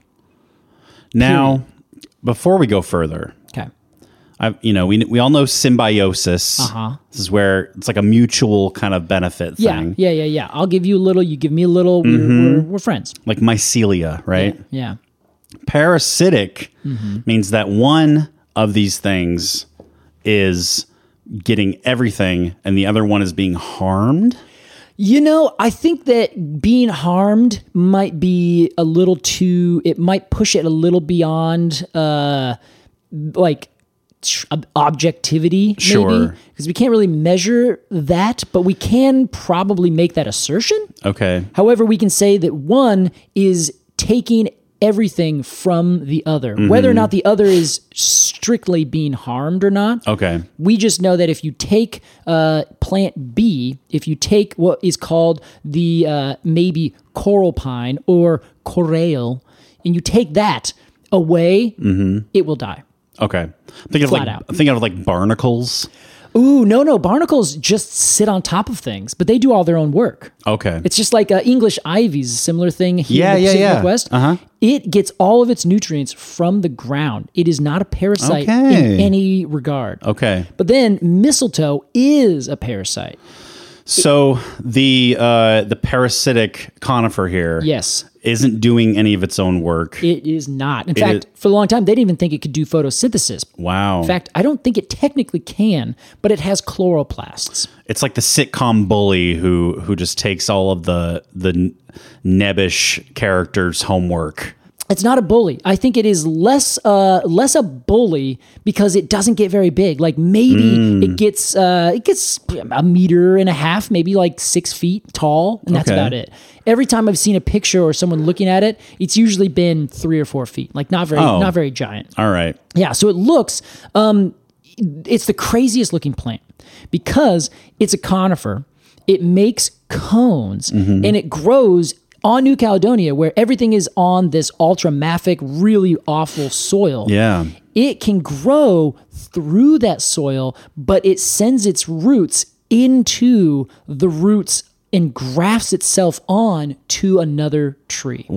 B: Now, before we go further,
A: Okay.
B: I, you know, we we all know symbiosis.
A: Uh-huh.
B: This is where it's like a mutual kind of benefit
A: Yeah,
B: thing,
A: yeah, yeah, yeah. I'll give you a little, you give me a little. We're, we're, we're friends.
B: like mycelia, right?
A: Yeah.
B: Parasitic
A: Mm-hmm.
B: means that one of these things is getting everything and the other one is being harmed.
A: You know, I think that being harmed might be a little too, it might push it a little beyond, uh, like, tr- ob- objectivity, maybe.
B: Sure.
A: Because we can't really measure that, but we can probably make that assertion.
B: Okay.
A: However, we can say that one is taking everything from the other, whether or not the other is strictly being harmed or not.
B: Okay.
A: We just know that if you take uh, plant B, if you take what is called the uh, maybe coral pine or corale, and you take that away, it will die.
B: Okay. I'm thinking of
A: Flat
B: like
A: out.
B: I'm thinking of like barnacles.
A: Ooh, no, no. Barnacles just sit on top of things, but they do all their own work.
B: Okay.
A: It's just like uh, English ivies, a similar thing here
B: Yeah,
A: in the
B: yeah,
A: Pacific
B: yeah.
A: Northwest.
B: Uh-huh.
A: It gets all of its nutrients from the ground. It is not a parasite
B: Okay.
A: in any regard.
B: Okay.
A: But then mistletoe is a parasite.
B: So the uh, the parasitic conifer here
A: Yes,
B: isn't doing any of its own work.
A: it is not. In fact,
B: is-
A: for a long time, they didn't even think it could do photosynthesis.
B: Wow.
A: In fact, I don't think it technically can, but it has chloroplasts.
B: It's like the sitcom bully who who just takes all of the the nebbish characters' homework.
A: It's not a bully. I think it is less uh, less a bully because it doesn't get very big. Like maybe it gets uh, it gets a meter and a half, maybe like six feet tall, and that's
B: Okay.
A: about it. Every time I've seen a picture or someone looking at it, it's usually been three or four feet, like not very
B: Oh.
A: not very giant.
B: All right.
A: Yeah, so it looks, um, it's the craziest looking plant because it's a conifer. It makes cones
B: Mm-hmm.
A: and it grows on New Caledonia where everything is on this ultramafic, really awful soil.
B: Yeah.
A: It can grow through that soil, but it sends its roots into the roots and grafts itself on to another tree.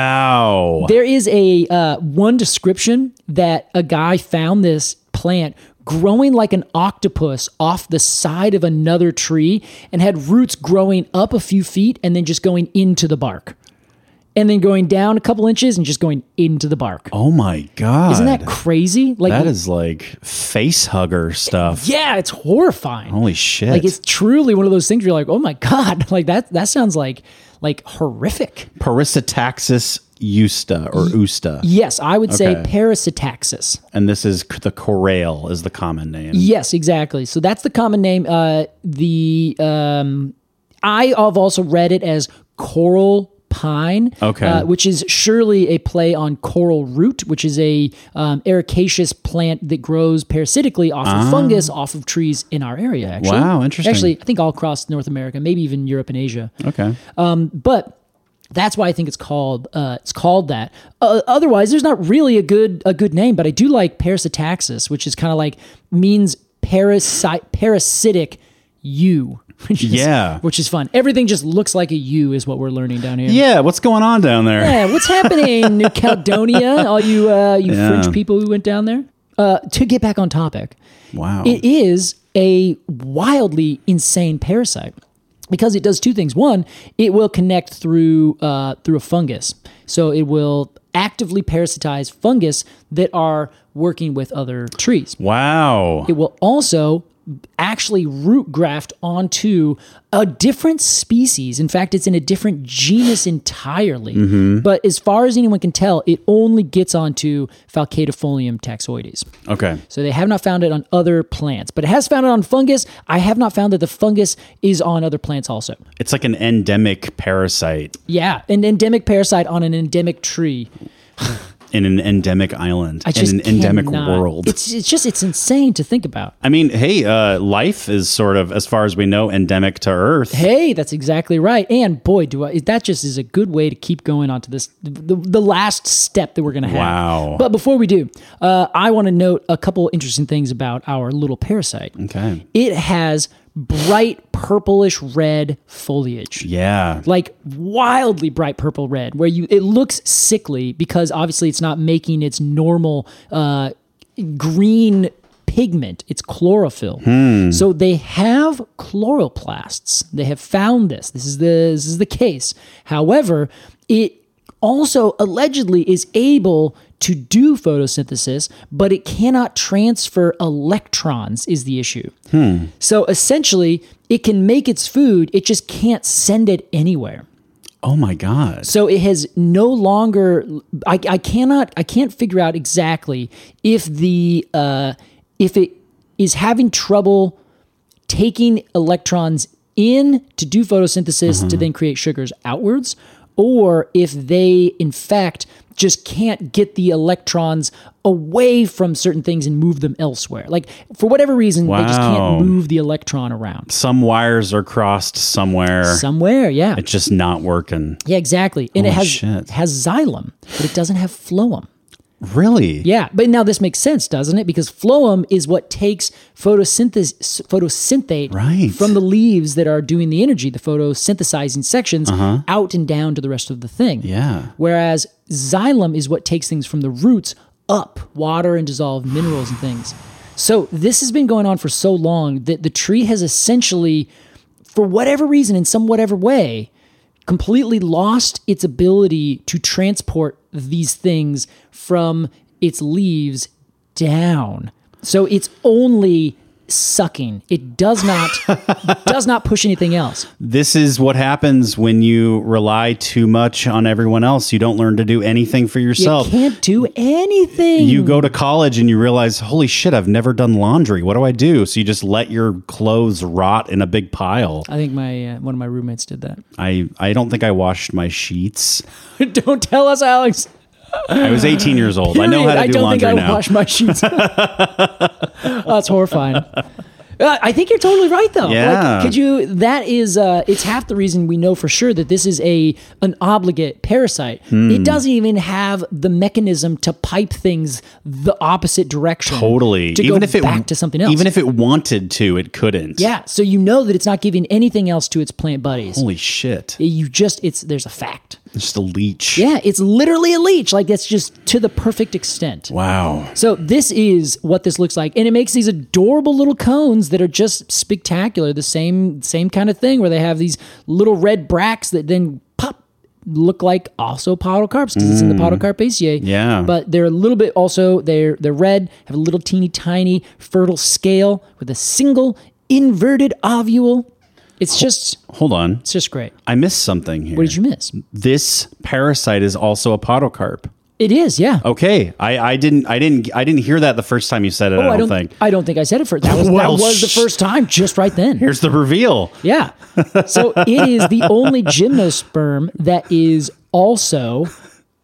B: Wow.
A: There is a uh, one description that a guy found this plant growing like an octopus off the side of another tree and had roots growing up a few feet and then just going into the bark. And then going down a couple inches and just going into the bark.
B: Oh my God.
A: Isn't that crazy? Like
B: That is like face hugger stuff.
A: yeah, it's horrifying.
B: Holy shit.
A: Like it's truly one of those things where you're like, oh my God, like that that sounds like like horrific.
B: Parasitaxis eusta or usta.
A: Yes, I would say
B: Okay.
A: parasitaxis.
B: And this is c- the corale is the common name.
A: Yes, exactly. So that's the common name. Uh, the um, I have also read it as coral pine,
B: Okay.
A: uh, which is surely a play on coral root, which is a um, ericaceous plant that grows parasitically off of fungus off of trees in our area. Actually,
B: Wow, interesting.
A: Actually, I think all across North America, maybe even Europe and Asia.
B: Okay.
A: But that's why I think it's called uh, it's called that. Uh, otherwise, there's not really a good a good name. But I do like parasitaxis, which is kind of like means parasite parasitic you. which is,
B: Yeah.
A: which is fun. Everything just looks like a U is what we're learning down here.
B: Yeah, what's going on down there?
A: Yeah, what's happening, New Caledonia? All you uh, you
B: Yeah.
A: French people who went down there. Uh, to get back on topic,
B: Wow.
A: it is a wildly insane parasite because it does two things. One, it will connect through uh, through a fungus, so it will actively parasitize fungus that are working with other trees.
B: Wow.
A: It will also actually root graft onto a different species. In fact, it's in a different genus entirely.
B: Mm-hmm.
A: But as far as anyone can tell, it only gets onto Falcatifolium taxoides.
B: Okay.
A: So they have not found it on other plants, but it has found it on fungus. I have not found that the fungus is on other plants also.
B: It's like an endemic parasite
A: Yeah, an endemic parasite on an endemic tree.
B: in an endemic island,
A: I just
B: in an endemic
A: cannot.
B: world.
A: It's it's just it's insane to think about.
B: I mean, hey, uh, life is sort of, as far as we know, endemic to Earth.
A: Hey, that's exactly right. And boy, do I, that just is a good way to keep going on to this, the, the last step that we're going to have.
B: Wow.
A: But before we do, uh, I want to note a couple interesting things about our little parasite.
B: Okay.
A: It has bright purplish red foliage.
B: Yeah.
A: Like wildly bright purple red, where you it looks sickly because obviously it's not making its normal uh, green pigment. It's chlorophyll. So they have chloroplasts. They have found this. This is the this is the case. However, it also allegedly is able to do photosynthesis, but it cannot transfer electrons is the issue. So essentially, it can make its food, it just can't send it anywhere.
B: Oh my God.
A: So it has no longer. I, I cannot. I can't figure out exactly if the uh, if it is having trouble taking electrons in to do photosynthesis to then create sugars outwards, or if they in fact just can't get the electrons away from certain things and move them elsewhere. Like for whatever reason, they just
B: Wow.
A: can't move the electron around
B: Some wires are crossed somewhere.
A: somewhere. Yeah.
B: It's just not working.
A: Yeah, exactly. And it
B: Holy
A: has
B: shit.
A: has xylem, but it doesn't have phloem.
B: Really?
A: Yeah, but now this makes sense, doesn't it? Because phloem is what takes photosynthesis, photosynthate
B: Right.
A: from the leaves that are doing the energy, the photosynthesizing sections, out and down to the rest of the thing.
B: Yeah.
A: Whereas xylem is what takes things from the roots up, water and dissolved minerals and things. So this has been going on for so long that the tree has essentially, for whatever reason, in some whatever way, completely lost its ability to transport these things from its leaves down. So it's only sucking. It does not does not push anything else.
B: This is what happens when you rely too much on everyone else. You don't learn to do anything for
A: You
B: yourself.
A: can't do anything.
B: You go to college and you realize, holy shit, I've never done laundry. What do I do? So you just let your clothes rot in a big pile.
A: I think my uh, one of my roommates did that.
B: I, I don't think I washed my sheets.
A: Don't tell us, Alex.
B: I was eighteen years old. I know how to
A: I
B: do
A: don't
B: laundry
A: think I
B: now.
A: wash my sheets. That's horrifying. Uh, I think you're totally right, though.
B: Yeah.
A: Like, could you? That is, uh, it's half the reason we know for sure that this is a an obligate parasite.
B: Hmm.
A: It doesn't even have the mechanism to pipe things the opposite direction.
B: Totally.
A: To
B: even
A: go
B: if it
A: back to something else.
B: Even if it wanted to, it couldn't.
A: yeah. So you know that it's not giving anything else to its plant buddies.
B: Holy shit.
A: You just, it's there's a fact.
B: It's just a leech.
A: Yeah, it's literally a leech. Like that's just to the perfect extent.
B: Wow.
A: So this is what this looks like, and it makes these adorable little cones that are just spectacular. The same same kind of thing where they have these little red bracts that then pop, look like also podocarps because it's in the Podocarpaceae.
B: Yeah.
A: but they're a little bit also they're they're red, have a little teeny tiny fertile scale with a single inverted ovule. It's just
B: Hold on.
A: it's just great.
B: I missed something here.
A: What did you miss?
B: This parasite is also a podocarp.
A: It is, yeah.
B: Okay. I, I didn't I didn't I didn't hear that the first time you said it,
A: Oh,
B: I don't think.
A: I don't think I said it first. That was,
B: Well,
A: that was the
B: sh-
A: first time, just right then.
B: Here's the reveal.
A: Yeah. So it is the only gymnosperm that is also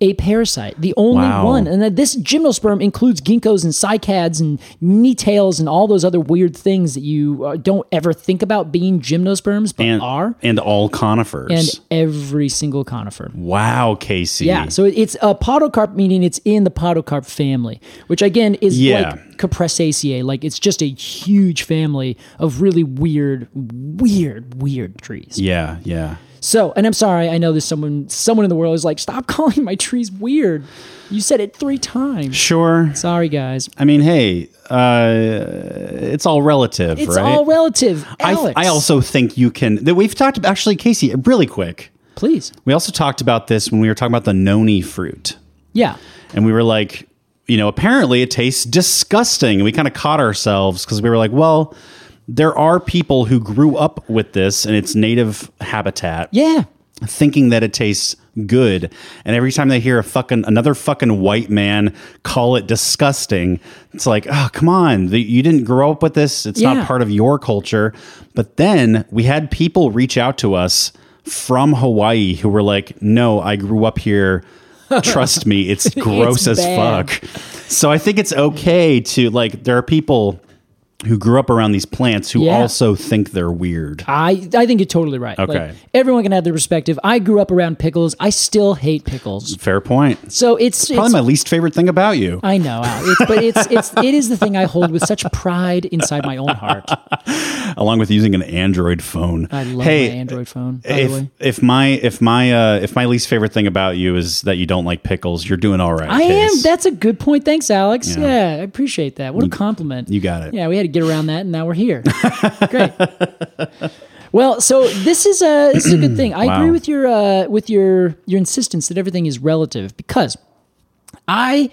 A: a parasite, the only
B: Wow.
A: one. And that this gymnosperm includes ginkgos and cycads and needtails and all those other weird things that you uh, don't ever think about being gymnosperms, but
B: And,
A: are.
B: and all conifers.
A: And every single conifer.
B: wow, Casey.
A: Yeah, so it's a podocarp, meaning it's in the podocarp family, which again is
B: Yeah.
A: like Cupressaceae. Like it's just a huge family of really weird, weird, weird trees.
B: Yeah, yeah.
A: So, and I'm sorry, I know there's someone, someone in the world is like, stop calling my trees weird. You said it three times.
B: Sure.
A: Sorry, guys.
B: I mean, hey, uh, it's all relative,
A: It's
B: right?
A: all relative.
B: I,
A: Alex,
B: I also think you can. That we've talked about, actually, Casey, really quick.
A: please.
B: We also talked about this when we were talking about the noni fruit.
A: Yeah.
B: And we were like, you know, apparently it tastes disgusting. And we kind of caught ourselves because we were like, well, there are people who grew up with this in its native habitat,
A: Yeah.
B: thinking that it tastes good. And every time they hear a fucking another fucking white man call it disgusting, it's like, oh, come on. The, you didn't grow up with this. It's
A: Yeah.
B: not part of your culture. But then we had people reach out to us from Hawaii who were like, no, I grew up here. Trust me, it's gross
A: It's
B: as
A: bad.
B: fuck. So I think it's okay to, like, there are people who grew up around these plants who
A: Yeah.
B: also think they're weird.
A: I, I think you're totally right. Like,
B: Okay.
A: everyone can have their perspective. I grew up around pickles. I still hate pickles.
B: Fair point.
A: So it's,
B: Probably
A: it's
B: my least favorite thing about you.
A: I know, Al. It's, but it's it's it is the thing I hold with such pride inside my own heart.
B: Along with using an Android phone.
A: I love
B: hey,
A: my Android phone. By the
B: If,
A: way,
B: if my if my uh, if my least favorite thing about you is that you don't like pickles, you're doing all right.
A: I am.
B: Case.
A: That's a good point. Thanks, Alex.
B: Yeah.
A: Yeah, I appreciate that. What a compliment.
B: you got it.
A: Yeah, we had to get around that, and now we're here. Great. Well, so this is a this is a good thing. I
B: Wow.
A: agree with your uh, with your your insistence that everything is relative, because I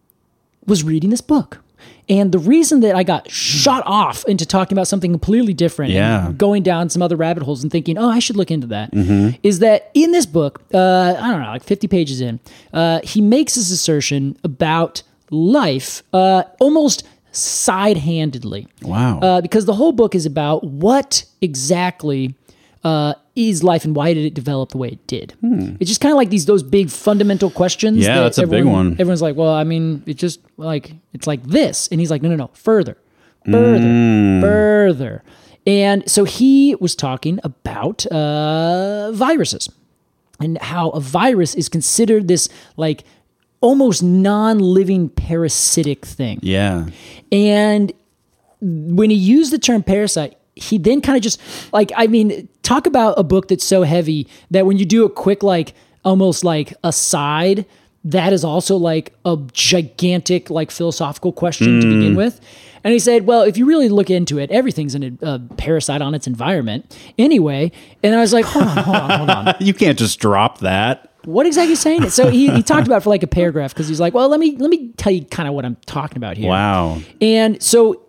A: was reading this book. And the reason that I got shot off into talking about something completely different
B: Yeah.
A: and going down some other rabbit holes and thinking, oh, I should look into that,
B: Mm-hmm.
A: is that in this book, uh, I don't know, like fifty pages in, uh, he makes this assertion about life uh, almost side-handedly.
B: Wow.
A: Uh, because the whole book is about what exactly uh, is life and why did it develop the way it did. It's just kind of like these those big fundamental questions.
B: Hmm. Yeah,
A: that
B: that's a big
A: everyone-
B: one.
A: Everyone's like, well, I mean, it just like it's like this, and he's like, no, no, no, further, further,
B: Hmm.
A: further. And so he was talking about uh, viruses and how a virus is considered this like almost non-living parasitic thing.
B: yeah.
A: And when he used the term parasite, he then kind of just like, I mean, talk about a book that's so heavy that when you do a quick, like almost like aside, that is also like a gigantic, like philosophical question to begin with. And he said, well, if you really look into it, everything's in a, a parasite on its environment anyway. And I was like, hold on, hold on, hold on.
B: You can't just drop that.
A: What exactly is saying it? So he, he talked about it for like a paragraph because he's like, well, let me let me tell you kind of what I'm talking about here.
B: Wow.
A: And so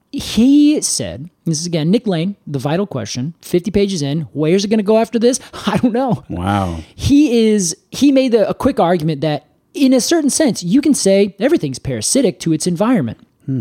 A: he said, this is again, Nick Lane, The Vital Question, fifty pages in, where's it going to go after this? I don't know.
B: Wow.
A: He is, he made the, a quick argument that in a certain sense, you can say everything's parasitic to its environment.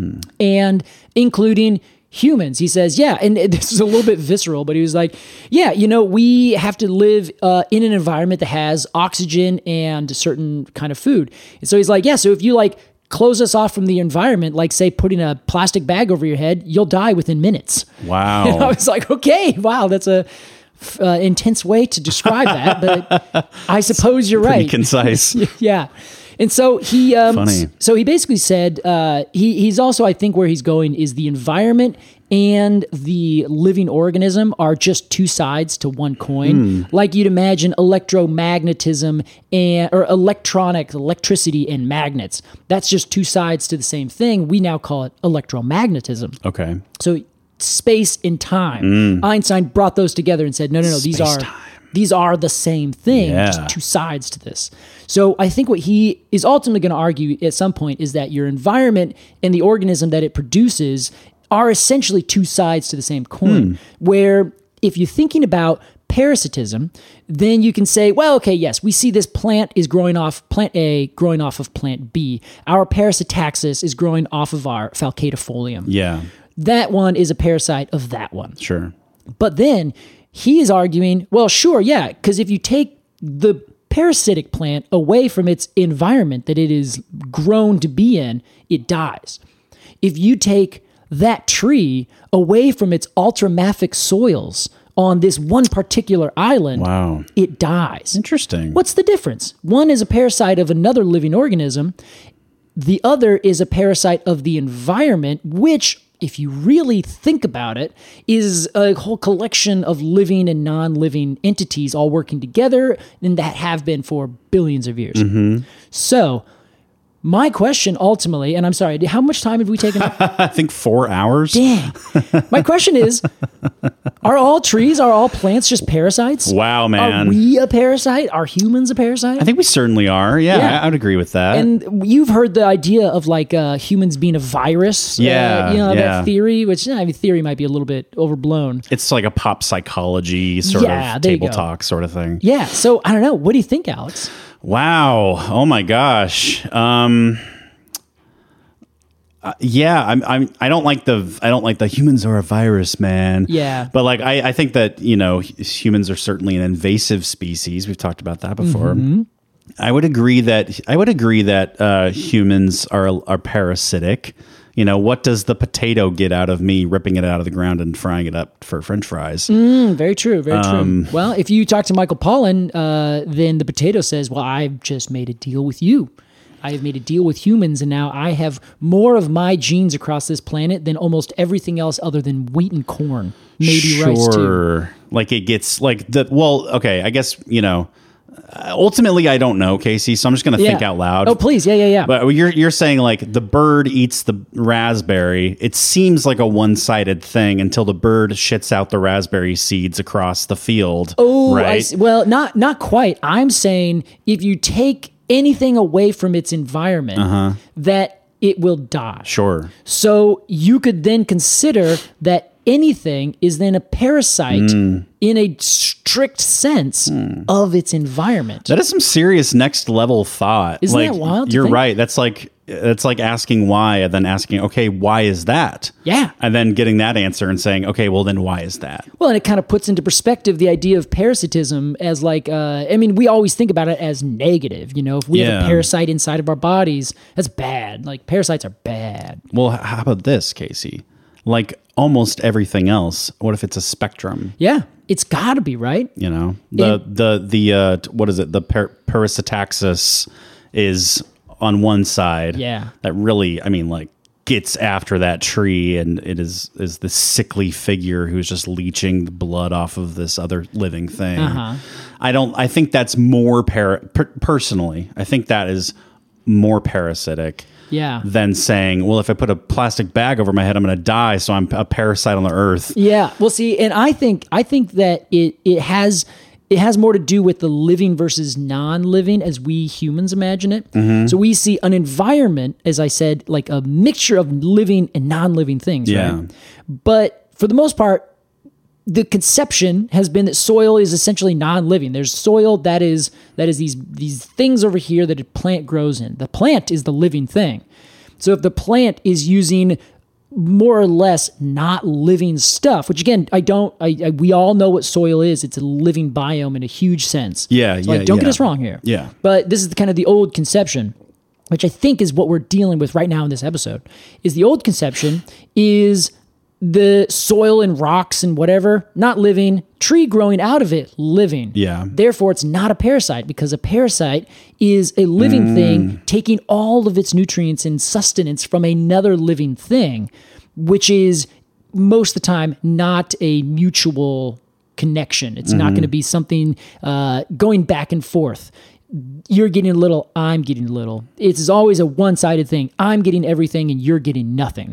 A: And including humans. He says, yeah, and this is a little bit visceral, but he was like, yeah, you know, we have to live uh, in an environment that has oxygen and a certain kind of food. And so he's like, yeah, so if you like close us off from the environment, like say putting a plastic bag over your head, you'll die within minutes.
B: Wow.
A: And I was like, okay, wow, that's a uh, intense way to describe that, but I suppose you're
B: Pretty
A: right.
B: concise.
A: Yeah. And so he, um,
B: Funny.
A: so he basically said, uh, he, he's also, I think where he's going is the environment and the living organism are just two sides to one coin. Like you'd imagine electromagnetism and, or electronic electricity and magnets. That's just two sides to the same thing. We now call it electromagnetism.
B: Okay.
A: So space and time. Einstein brought those together and said, no, no, no, these are
B: Space-time.
A: these are the same thing,
B: Yeah.
A: just two sides to this. So I think what he is ultimately going to argue at some point is that your environment and the organism that it produces are essentially two sides to the same coin. Where if you're thinking about parasitism, then you can say, well, okay, yes, we see this plant is growing off plant A, growing off of plant B. Our parasitaxis is growing off of our falcatifolium.
B: Yeah.
A: That one is a parasite of that one.
B: Sure.
A: But then he is arguing, well, sure, yeah, because if you take the parasitic plant away from its environment that it is grown to be in, it dies. If you take that tree away from its ultramafic soils on this one particular island,
B: Wow.
A: it dies.
B: Interesting.
A: What's the difference? One is a parasite of another living organism. The other is a parasite of the environment, which, if you really think about it, is a whole collection of living and non-living entities all working together, and that have been for billions of years.
B: Mm-hmm.
A: So, my question ultimately, and I'm sorry, how much time have we taken up?
B: I think four hours.
A: Dang. My question is, are all trees, are all plants just parasites?
B: Wow, man.
A: Are we a parasite? Are humans a parasite?
B: I think we certainly are. Yeah,
A: Yeah.
B: I, I would agree with that.
A: And you've heard the idea of like uh, humans being a virus.
B: Yeah,
A: uh, you know,
B: yeah.
A: that theory, which I mean, theory might be a little bit overblown.
B: it's like a pop psychology sort
A: Yeah,
B: of
A: there you
B: table
A: go.
B: talk sort of thing.
A: Yeah. So I don't know. What do you think, Alex?
B: Wow. Oh my gosh. Um uh, yeah, I'm I'm I don't like the I don't like the humans are a virus, man.
A: Yeah.
B: But like I I think that, you know, h- humans are certainly an invasive species. We've talked about that before.
A: Mm-hmm.
B: I would agree that I would agree that uh humans are are parasitic. You know, what does the potato get out of me ripping it out of the ground and frying it up for French fries?
A: Mm, very true. Very
B: Um,
A: true. Well, if you talk to Michael Pollan, uh, then the potato says, well, I've just made a deal with you. I have made a deal with humans, and now I have more of my genes across this planet than almost everything else other than wheat and corn. Maybe rice too.
B: Sure. Like it gets like the well, okay, I guess, you know, uh, ultimately I don't know, Casey, so I'm just going to think
A: Yeah.
B: out loud.
A: Oh, please. Yeah, yeah, yeah.
B: But you're you're saying like the bird eats the raspberry. It seems like a one-sided thing until the bird shits out the raspberry seeds across the field.
A: Oh,
B: right.
A: I see. Well, not not quite. I'm saying if you take anything away from its environment,
B: Uh-huh.
A: that it will die.
B: Sure.
A: So you could then consider that anything is then a parasite
B: Hmm.
A: in a strict sense of its environment.
B: That is some serious next level thought.
A: Isn't
B: like,
A: that wild to
B: You're
A: think?
B: right. That's like that's like asking why and then asking, okay, why is that?
A: Yeah.
B: And then getting that answer and saying, okay, well then why is that?
A: Well, and it kind of puts into perspective the idea of parasitism as like, uh, I mean, we always think about it as negative. You know, if we have
B: Yeah.
A: a parasite inside of our bodies, that's bad. Like parasites are bad.
B: Well, h- how about this, Casey? Like almost everything else, what if it's a spectrum?
A: Yeah, it's got to be, right?
B: You know, the the the uh, t- what is it? The par- parasitaxis is on one side.
A: Yeah.
B: that really, I mean, like gets after that tree, and it is is the sickly figure who's just leeching the blood off of this other living thing.
A: Uh-huh.
B: I don't. I think that's more para. Per- personally, I think that is more parasitic.
A: Yeah.
B: Than saying, well, if I put a plastic bag over my head, I'm going to die, so I'm a parasite on the earth.
A: Yeah. Well, see, and I think I think that it it has it has more to do with the living versus non-living as we humans imagine it.
B: Mm-hmm.
A: So we see an environment, as I said, like a mixture of living and non-living things.
B: Yeah.
A: Right? But for the most part, the conception has been that soil is essentially non-living. There's soil that is that is these these things over here that a plant grows in. The plant is the living thing. So if the plant is using more or less not living stuff, which again, I don't, I, I we all know what soil is. It's a living biome in a huge sense.
B: Yeah,
A: So,
B: yeah,
A: like, don't
B: yeah.
A: get us wrong here.
B: Yeah.
A: But this is the, kind of the old conception, which I think is what we're dealing with right now in this episode. Is the old conception is the soil and rocks and whatever not living, tree growing out of it living.
B: Yeah.
A: Therefore, it's not a parasite because a parasite is a living
B: Mm.
A: thing taking all of its nutrients and sustenance from another living thing, which is most of the time not a mutual connection. It's not going to be something uh, going back and forth. You're getting a little, I'm getting a little. It's always a one-sided thing. I'm getting everything and you're getting nothing.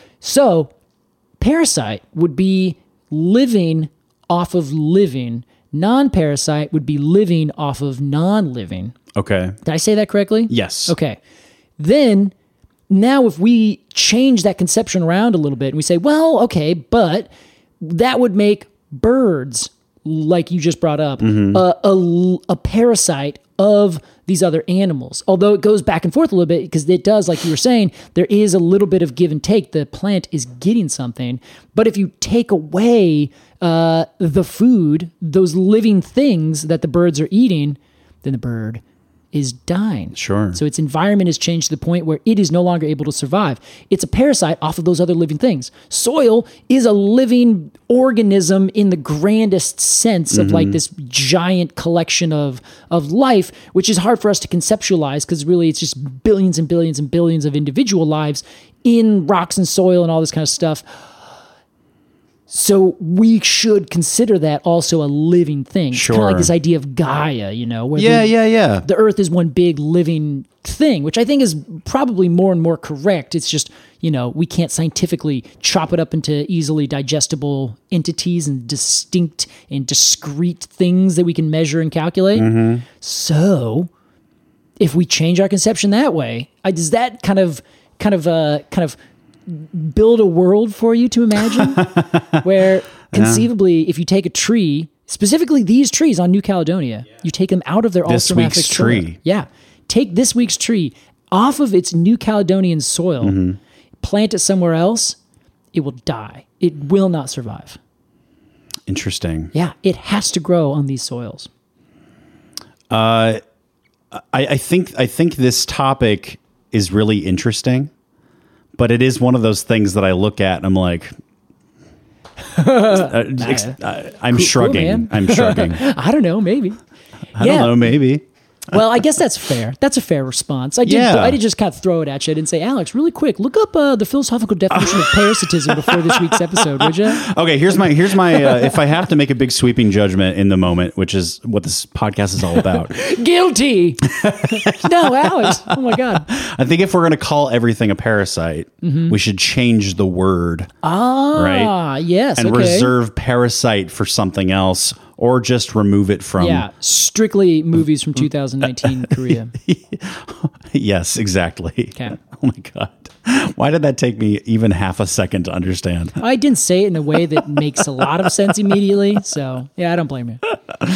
A: So, parasite would be living off of living. Non-parasite would be living off of non-living.
B: Okay.
A: Did I say that correctly?
B: Yes.
A: Okay. Then, now if we change that conception around a little bit and we say, well, okay, but that would make birds, like you just brought up, a, a, a parasite of these other animals. Although it goes back and forth a little bit because it does, like you were saying, there is a little bit of give and take. The plant is getting something. But if you take away uh, the food, those living things that the birds are eating, then the bird is dying.
B: Sure.
A: So its environment has changed to the point where it is no longer able to survive. It's a parasite off of those other living things. Soil is a living organism in the grandest sense of like this giant collection of of life, which is hard for us to conceptualize because really it's just billions and billions and billions of individual lives in rocks and soil and all this kind of stuff. So we should consider that also a living thing. It's kind of
B: Sure.
A: like this idea of Gaia, you know, where
B: Yeah,
A: the,
B: yeah, yeah.
A: the Earth is one big living thing, which I think is probably more and more correct. It's just, you know, we can't scientifically chop it up into easily digestible entities and distinct and discrete things that we can measure and calculate.
B: Mm-hmm.
A: So if we change our conception that way, I, does that kind of, kind of, uh, kind of build a world for you to imagine where conceivably if you take a tree, specifically these trees on New Caledonia, yeah. you take them out of their
B: This
A: ultramafic
B: week's
A: soil.
B: tree.
A: Yeah. Take this week's tree off of its New Caledonian soil, mm-hmm. plant it somewhere else, it will die. It will not survive.
B: Interesting.
A: Yeah. It has to grow on these soils.
B: Uh, I, I think I think this topic is really interesting. But it is one of those things that I look at and I'm like, uh, ex- uh, I'm
A: Cool-
B: shrugging.
A: cool,
B: I'm shrugging.
A: I don't know, maybe.
B: I don't know, maybe.
A: Well, I guess that's fair. That's a fair response. I did.
B: Yeah.
A: I did just kind of throw it at you. I didn't say, Alex, really quick, look up uh, the philosophical definition of parasitism before this week's episode, would you?
B: Okay, here's my here's my. Uh, if I have to make a big sweeping judgment in the moment, which is what this podcast is all about,
A: Guilty. No, Alex. Oh my God.
B: I think if we're going to call everything a parasite,
A: Mm-hmm.
B: we should change the word,
A: Ah,
B: right?
A: yes.
B: and
A: okay.
B: reserve parasite for something else, or just remove it from.
A: Yeah, strictly movies from two thousand nineteen Korea.
B: Yes, exactly.
A: Okay.
B: Oh my God. Why did that take me even half a second to understand?
A: I didn't say it in a way that makes a lot of sense immediately. So, yeah, I don't blame you.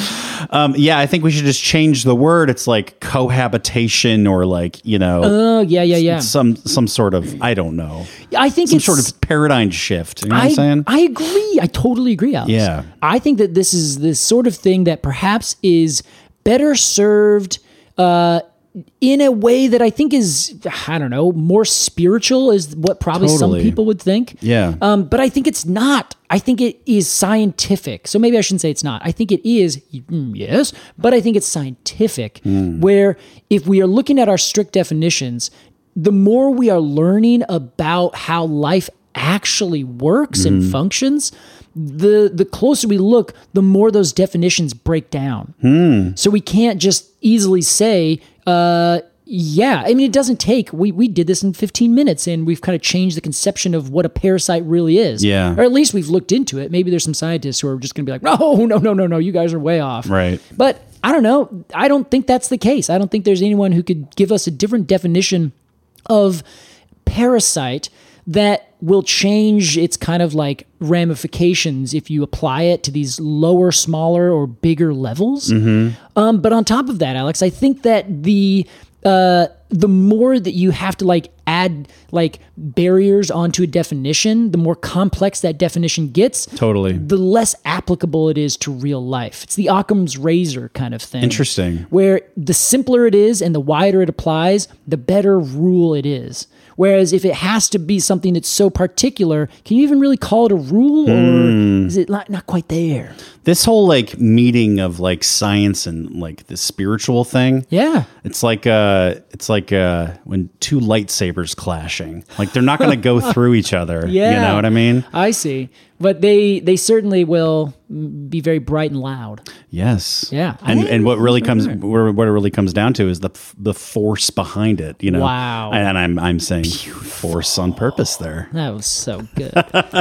B: Um, yeah, I think we should just change the word. It's like cohabitation or like, you know,
A: Oh, yeah, yeah, yeah.
B: some some sort of, I don't know,
A: I think
B: some
A: it's
B: sort of paradigm shift. You know what
A: I,
B: I'm saying?
A: I agree. I totally agree, Alex.
B: Yeah.
A: I think that this is this sort of thing that perhaps is better served uh, in a way that I think is, I don't know, more spiritual is what probably
B: Totally.
A: some people would think.
B: Yeah.
A: Um, but I think it's not. I think it is scientific. So maybe I shouldn't say it's not. I think it is, mm, yes, but I think it's scientific, where if we are looking at our strict definitions, the more we are learning about how life actually works and functions, the the closer we look, the more those definitions break down. So we can't just easily say, uh, yeah, I mean, it doesn't take, we, we did this in fifteen minutes and we've kind of changed the conception of what a parasite really is.
B: Yeah.
A: Or at least we've looked into it. Maybe there's some scientists who are just going to be like, no, no, no, no, no, you guys are way off.
B: Right.
A: But I don't know. I don't think that's the case. I don't think there's anyone who could give us a different definition of parasite that will change its kind of like ramifications if you apply it to these lower, smaller, or bigger levels.
B: Mm-hmm.
A: Um, but on top of that, Alex, I think that the uh, the more that you have to like add like barriers onto a definition, the more complex that definition gets.
B: Totally.
A: The less applicable it is to real life. It's the Occam's razor kind of thing.
B: Interesting.
A: Where the simpler it is and the wider it applies, the better rule it is. Whereas if it has to be something that's so particular, can you even really call it a rule, or is it not, not quite there?
B: This whole like meeting of like science and like the spiritual thing.
A: Yeah.
B: It's like uh it's like uh when two lightsabers clashing. Like they're not going to go through each other.
A: Yeah.
B: You know what I mean?
A: I see. But they they certainly will be very bright and loud.
B: Yes.
A: Yeah.
B: And
A: I-
B: and what really
A: that's
B: comes
A: right.
B: where, what it really comes down to is the the force behind it, you know.
A: Wow.
B: And I'm I'm saying force on purpose there.
A: That was so good.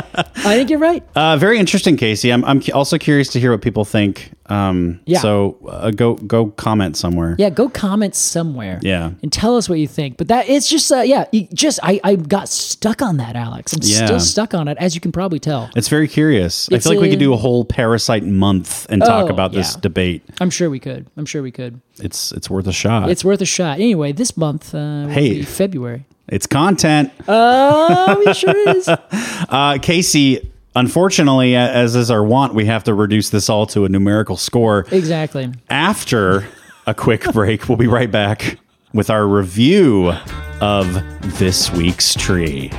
A: I think you're right.
B: Uh, very interesting, Casey. I'm I'm cu- also curious to hear what people think. Um,
A: Yeah.
B: So uh, go go comment somewhere.
A: Yeah, go comment somewhere.
B: Yeah.
A: And tell us what you think. But that it's just uh, yeah, you just I, I got stuck on that, Alex. I'm
B: Yeah.
A: still stuck on it, as you can probably tell.
B: It's very curious.
A: It's
B: I feel like we
A: a-
B: could do a whole parasite month and talk
A: Oh,
B: about this
A: yeah.
B: debate.
A: I'm sure we could. I'm sure we could.
B: It's it's worth a shot.
A: It's worth a shot. Anyway, this month uh, will
B: Hey.
A: be February.
B: It's content.
A: Oh, it sure is.
B: Uh, Casey, unfortunately, a- as is our want, we have to reduce this all to a numerical score.
A: Exactly.
B: After a quick break. We'll be right back with our review of this week's tree.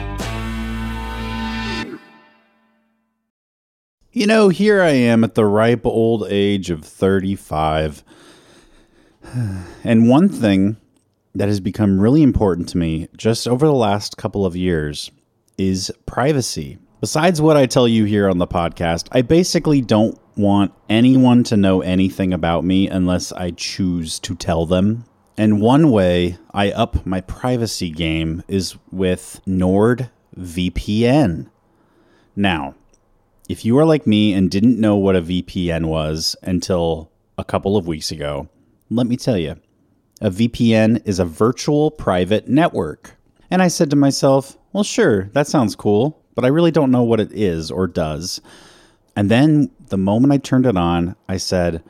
B: You know, here I am at the ripe old age of thirty-five. And one thing that has become really important to me just over the last couple of years is privacy. Besides what I tell you here on the podcast, I basically don't want anyone to know anything about me unless I choose to tell them. And one way I up my privacy game is with NordVPN. Now, if you are like me and didn't know what a V P N was until a couple of weeks ago, let me tell you, a V P N is a virtual private network. And I said to myself, well, sure, that sounds cool, but I really don't know what it is or does. And then the moment I turned it on, I said,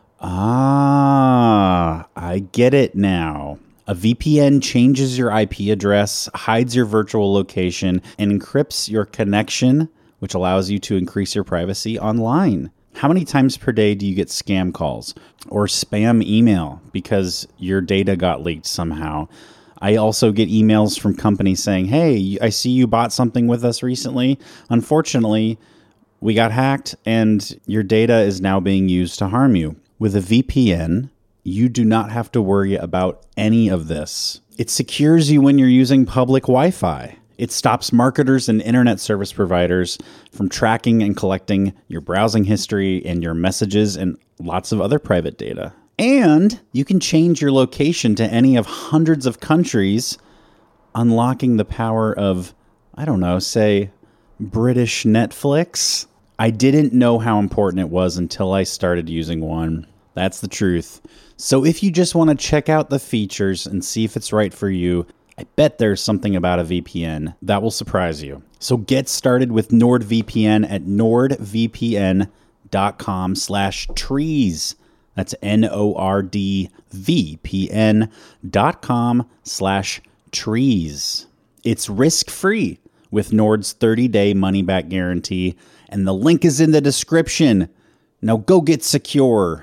B: ah, I get it now. A V P N changes your I P address, hides your virtual location, and encrypts your connection, which allows you to increase your privacy online. How many times per day do you get scam calls or spam email because your data got leaked somehow? I also get emails from companies saying, hey, I see you bought something with us recently. Unfortunately, we got hacked and your data is now being used to harm you. With a V P N, you do not have to worry about any of this. It secures you when you're using public Wi-Fi. It stops marketers and internet service providers from tracking and collecting your browsing history and your messages and lots of other private data. And you can change your location to any of hundreds of countries, unlocking the power of, I don't know, say, British Netflix. I didn't know how important it was until I started using one. That's the truth. So if you just want to check out the features and see if it's right for you, I bet there's something about a V P N that will surprise you. So get started with NordVPN at nordvpn.com slash trees. That's N-O-R-D-V-P-N dot com slash trees. It's risk-free with Nord's thirty-day money-back guarantee, and the link is in the description. Now go get secure.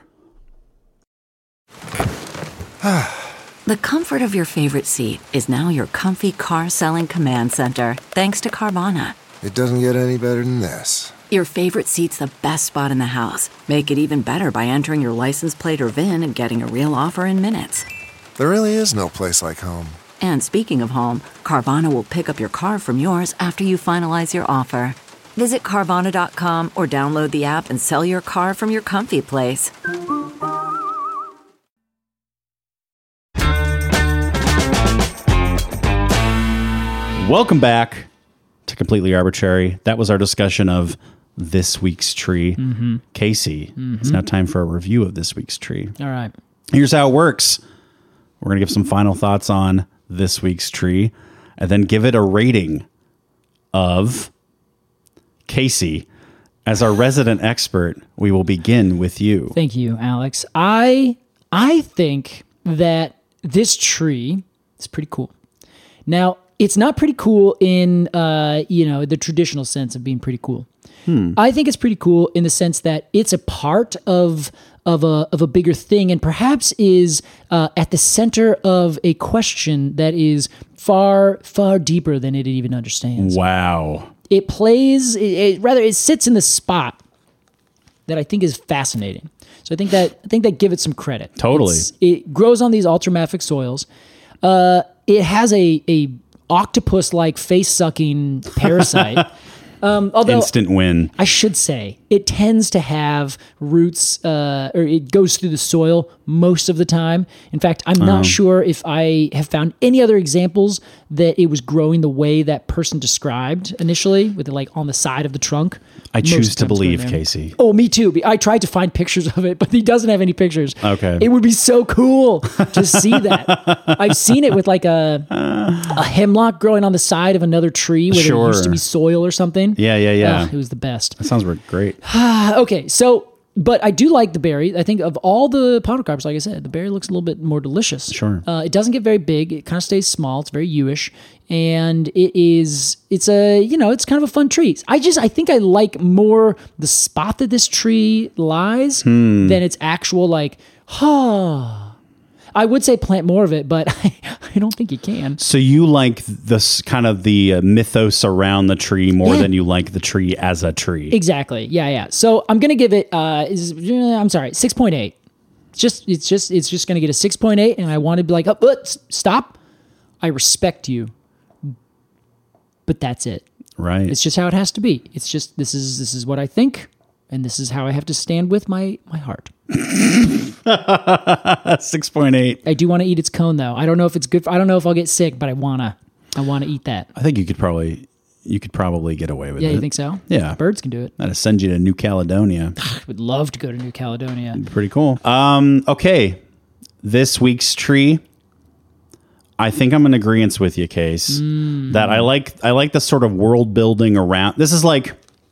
D: The comfort of your favorite seat is now your comfy car-selling command center, thanks to Carvana.
E: It doesn't get any better than this.
D: Your favorite seat's the best spot in the house. Make it even better by entering your license plate or V I N and getting a real offer in minutes.
E: There really is no place like home.
D: And speaking of home, Carvana will pick up your car from yours after you finalize your offer. Visit Carvana dot com or download the app and sell your car from your comfy place.
B: Welcome back to Completely Arbitrary. That was our discussion of this week's tree. Mm-hmm. Casey, mm-hmm. It's now time for a review of this week's tree.
A: All right.
B: Here's how it works. We're going to give some final thoughts on this week's tree and then give it a rating of Casey. As our resident expert, we will begin with you.
A: Thank you, Alex. I I think that this tree is pretty cool. Now, it's not pretty cool in, uh, you know, the traditional sense of being pretty cool. Hmm. I think it's pretty cool in the sense that it's a part of of a of a bigger thing, and perhaps is uh, at the center of a question that is far far deeper than it even understands.
B: Wow!
A: It plays, it, it, rather, it sits in the spot that I think is fascinating. So I think that I think that give it some credit.
B: Totally,
A: it's, it grows on these ultramafic soils. Uh, it has a a octopus-like face-sucking parasite. um, although
B: Instant win.
A: I should say, it tends to have roots, uh, or it goes through the soil most of the time. In fact, I'm
B: Uh-huh.
A: not sure if I have found any other examples that it was growing the way that person described initially, with it like on the side of the trunk.
B: I
A: Most
B: choose
A: of the
B: to
A: time it's
B: believe,
A: going there.
B: Casey.
A: Oh, me too. I tried to find pictures of it, but he doesn't have any pictures.
B: Okay.
A: It would be so cool to see that. I've seen it with like a a hemlock growing on the side of another tree where
B: Sure.
A: there used to be soil or something.
B: Yeah, yeah, yeah.
A: Ugh, it was the best.
B: That sounds great.
A: Okay, so, but I do like the berry. I think of all the podocarps, like I said, the berry looks a little bit more delicious.
B: Sure.
A: Uh, it doesn't get very big. It kind of stays small. It's very you-ish. And it is, it's a, you know, it's kind of a fun tree. I just, I think I like more the spot that this tree lies
B: Hmm.
A: than its actual, like, ha. I would say plant more of it, but I, I don't think you can.
B: So you like this kind of the uh, mythos around the tree more
A: Yeah.
B: than you like the tree as a tree.
A: Exactly. Yeah, yeah. So I'm gonna give it. Uh, is, I'm sorry, six point eight. It's just, it's just, it's just gonna get a six point eight, and I want to be like, oh, but stop. I respect you, but that's it.
B: Right.
A: It's just how it has to be. It's just this is this is what I think, and this is how I have to stand with my my heart.
B: six point eight.
A: I do want to eat its cone though. I don't know if it's good. For, I don't know if I'll get sick, but I wanna. I want to eat that.
B: I think you could probably you could probably get away with
A: Yeah,
B: it.
A: you think so?
B: Yeah.
A: Birds can do it.
B: That'd send you to New Caledonia.
A: I would love to go to New Caledonia.
B: Pretty cool. Um, okay. This week's tree. I think I'm in agreement with you, Case.
A: Mm.
B: That I like I like the sort of world building around. This is like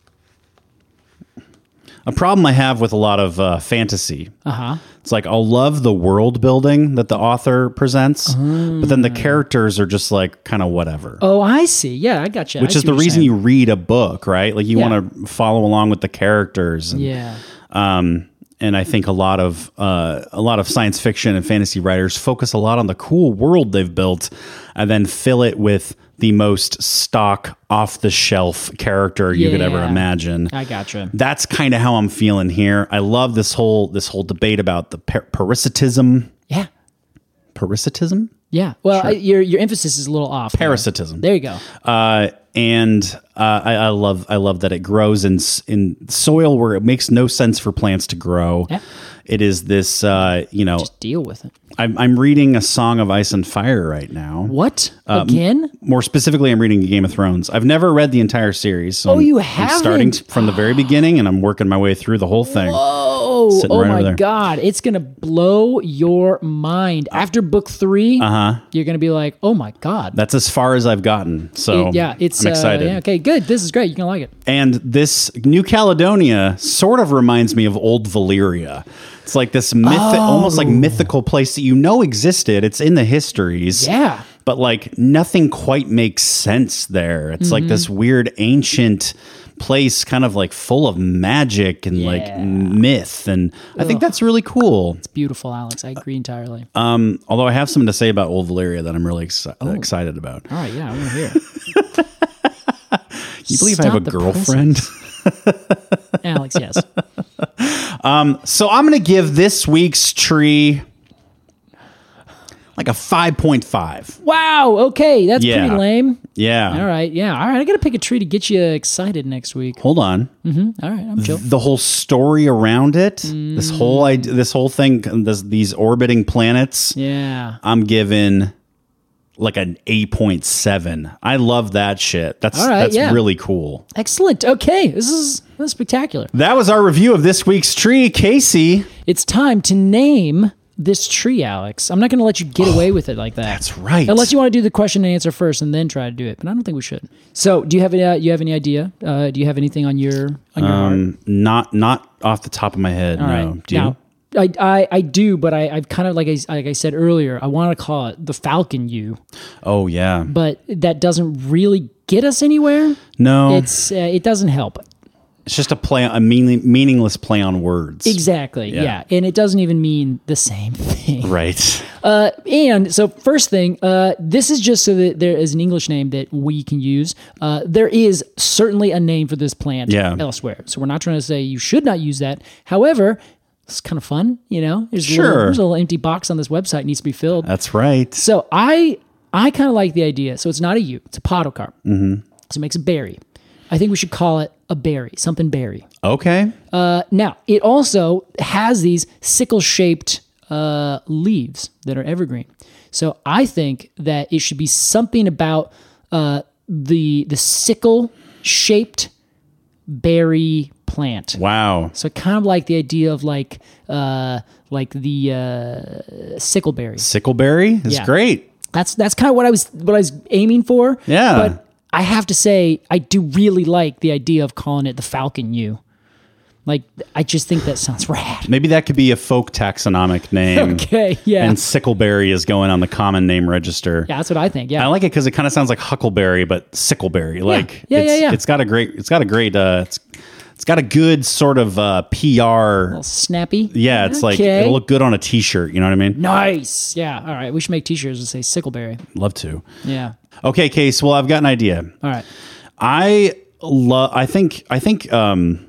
B: a problem I have with a lot of uh, fantasy.
A: Uh huh.
B: It's like I'll love the world building that the author presents, but then the characters are just like kind of whatever.
A: Oh, I see. Yeah, I got you.
B: Which
A: I
B: is
A: see
B: the
A: what you're
B: reason
A: saying.
B: you read a book, right? Like you
A: Yeah.
B: want to follow along with the characters. And,
A: Yeah.
B: Um, and I think a lot of uh, a lot of science fiction and fantasy writers focus a lot on the cool world they've built, and then fill it with the most stock, off the shelf character you could ever
A: Yeah.
B: imagine.
A: I gotcha.
B: That's kind of how I'm feeling here. I love this whole this whole debate about the par- parasitism.
A: Yeah.
B: Parasitism?
A: Yeah. Well, I, your your emphasis is a little off. there.
B: Parasitism.
A: There you go.
B: Uh, and uh, I, I love I love that it grows in s- in soil where it makes no sense for plants to grow.
A: Yeah.
B: It is this, uh, you know,
A: Just deal with it.
B: I'm, I'm reading A Song of Ice and Fire right now.
A: What?
B: Um,
A: Again?
B: More specifically, I'm reading Game of Thrones. I've never read the entire series. So
A: Oh,
B: I'm-
A: you
B: I'm starting
A: haven't?
B: from the very beginning, and I'm working my way through the whole thing.
A: Oh,
B: Sitting
A: oh
B: right over
A: my
B: there.
A: God. It's going to blow your mind. After book three, uh-huh. you're going to be like, oh my God.
B: That's as far as I've gotten. So
A: It- yeah, it's
B: I'm excited.
A: Uh, yeah, okay, good. This is great. You're going to like it.
B: And this New Caledonia sort of reminds me of old Valyria. It's like this myth, almost like mythical place that you know existed. It's in the histories.
A: Yeah.
B: But like nothing quite makes sense there. It's like this
A: Mm-hmm.
B: weird ancient place kind of like full of magic and like
A: Yeah.
B: myth. And I think that's really cool.
A: Beautiful, Alex. I agree entirely.
B: Um, although I have something to say about old Valyria that I'm really exci-
A: Oh.
B: excited about.
A: All right, yeah, I want to hear.
B: You believe I have a
A: Stop the
B: girlfriend?
A: Alex, yes.
B: So I'm going to give this week's tree like a five point five.
A: Wow, okay, that's
B: Yeah.
A: pretty lame.
B: Yeah.
A: All right, yeah. All right, I got to pick a tree to get you excited next week.
B: Hold on.
A: All right, I'm chill.
B: The whole story around it, this whole idea, this whole thing, this, these orbiting planets,
A: Yeah.
B: I'm giving like an eight point seven. I love that shit. That's
A: All right,
B: that's
A: yeah.
B: really cool.
A: Excellent. Okay, this is this is spectacular.
B: That was our review of this week's tree. Casey.
A: It's time to name this tree, Alex. I'm not going to let you get away with it like that.
B: That's right.
A: Unless you want to do the question and answer first and then try to do it, but I don't think we should. So, do you have any? Uh, you have any idea? Uh, do you have anything on your on your heart?
B: Um, not not off the top of my head.
A: All
B: no.
A: right.
B: Do you?
A: Now, I, I I do, but I I've kind of like I like I said earlier, I want to call it the Falcon U,
B: Oh yeah.
A: but that doesn't really get us anywhere.
B: No.
A: It's uh, it doesn't help.
B: It's just a play, a meaning, meaningless play on words.
A: Exactly.
B: Yeah.
A: Yeah. And it doesn't even mean the same thing.
B: Right.
A: And so, first thing, uh, this is just so that there is an English name that we can use. Uh, there is certainly a name for this plant
B: Yeah.
A: elsewhere. So, we're not trying to say you should not use that. However, it's kind of fun, you know? There's, a
B: Sure.
A: little, there's a little empty box on this website that needs to be filled.
B: That's right.
A: So, I I kind of like the idea. So, it's not a U, it's a podocarp. Mm-hmm. So, it makes a berry. I think we should call it a berry, something berry.
B: Okay.
A: Now, it also has these sickle-shaped uh, leaves that are evergreen. So I think that it should be something about uh, the the sickle-shaped berry plant.
B: Wow.
A: So kind of like the idea of like uh, like the uh, sickleberry.
B: Sickleberry is
A: Yeah.
B: great.
A: That's that's kind of what I was what I was aiming for.
B: Yeah.
A: But I have to say, I do really like the idea of calling it the Falcon U. Like, I just think that sounds rad.
B: Maybe that could be a folk taxonomic name.
A: Okay, yeah.
B: And sickleberry is going on the common name register.
A: Yeah, that's what I think. Yeah.
B: I like it because it kind of sounds like huckleberry, but sickleberry. Like
A: Yeah, yeah,
B: it's,
A: yeah, yeah.
B: it's got a great, it's got a great, uh, it's It's got a good sort of uh, P R.
A: A little snappy.
B: Yeah, it's like
A: Okay.
B: it'll look good on a T-shirt. You know what I mean?
A: Nice. Yeah. All right. We should make T-shirts that say Sickleberry.
B: Love to.
A: Yeah.
B: Okay, Case. Well, I've got an idea.
A: All right.
B: I love. I think. I think. Um,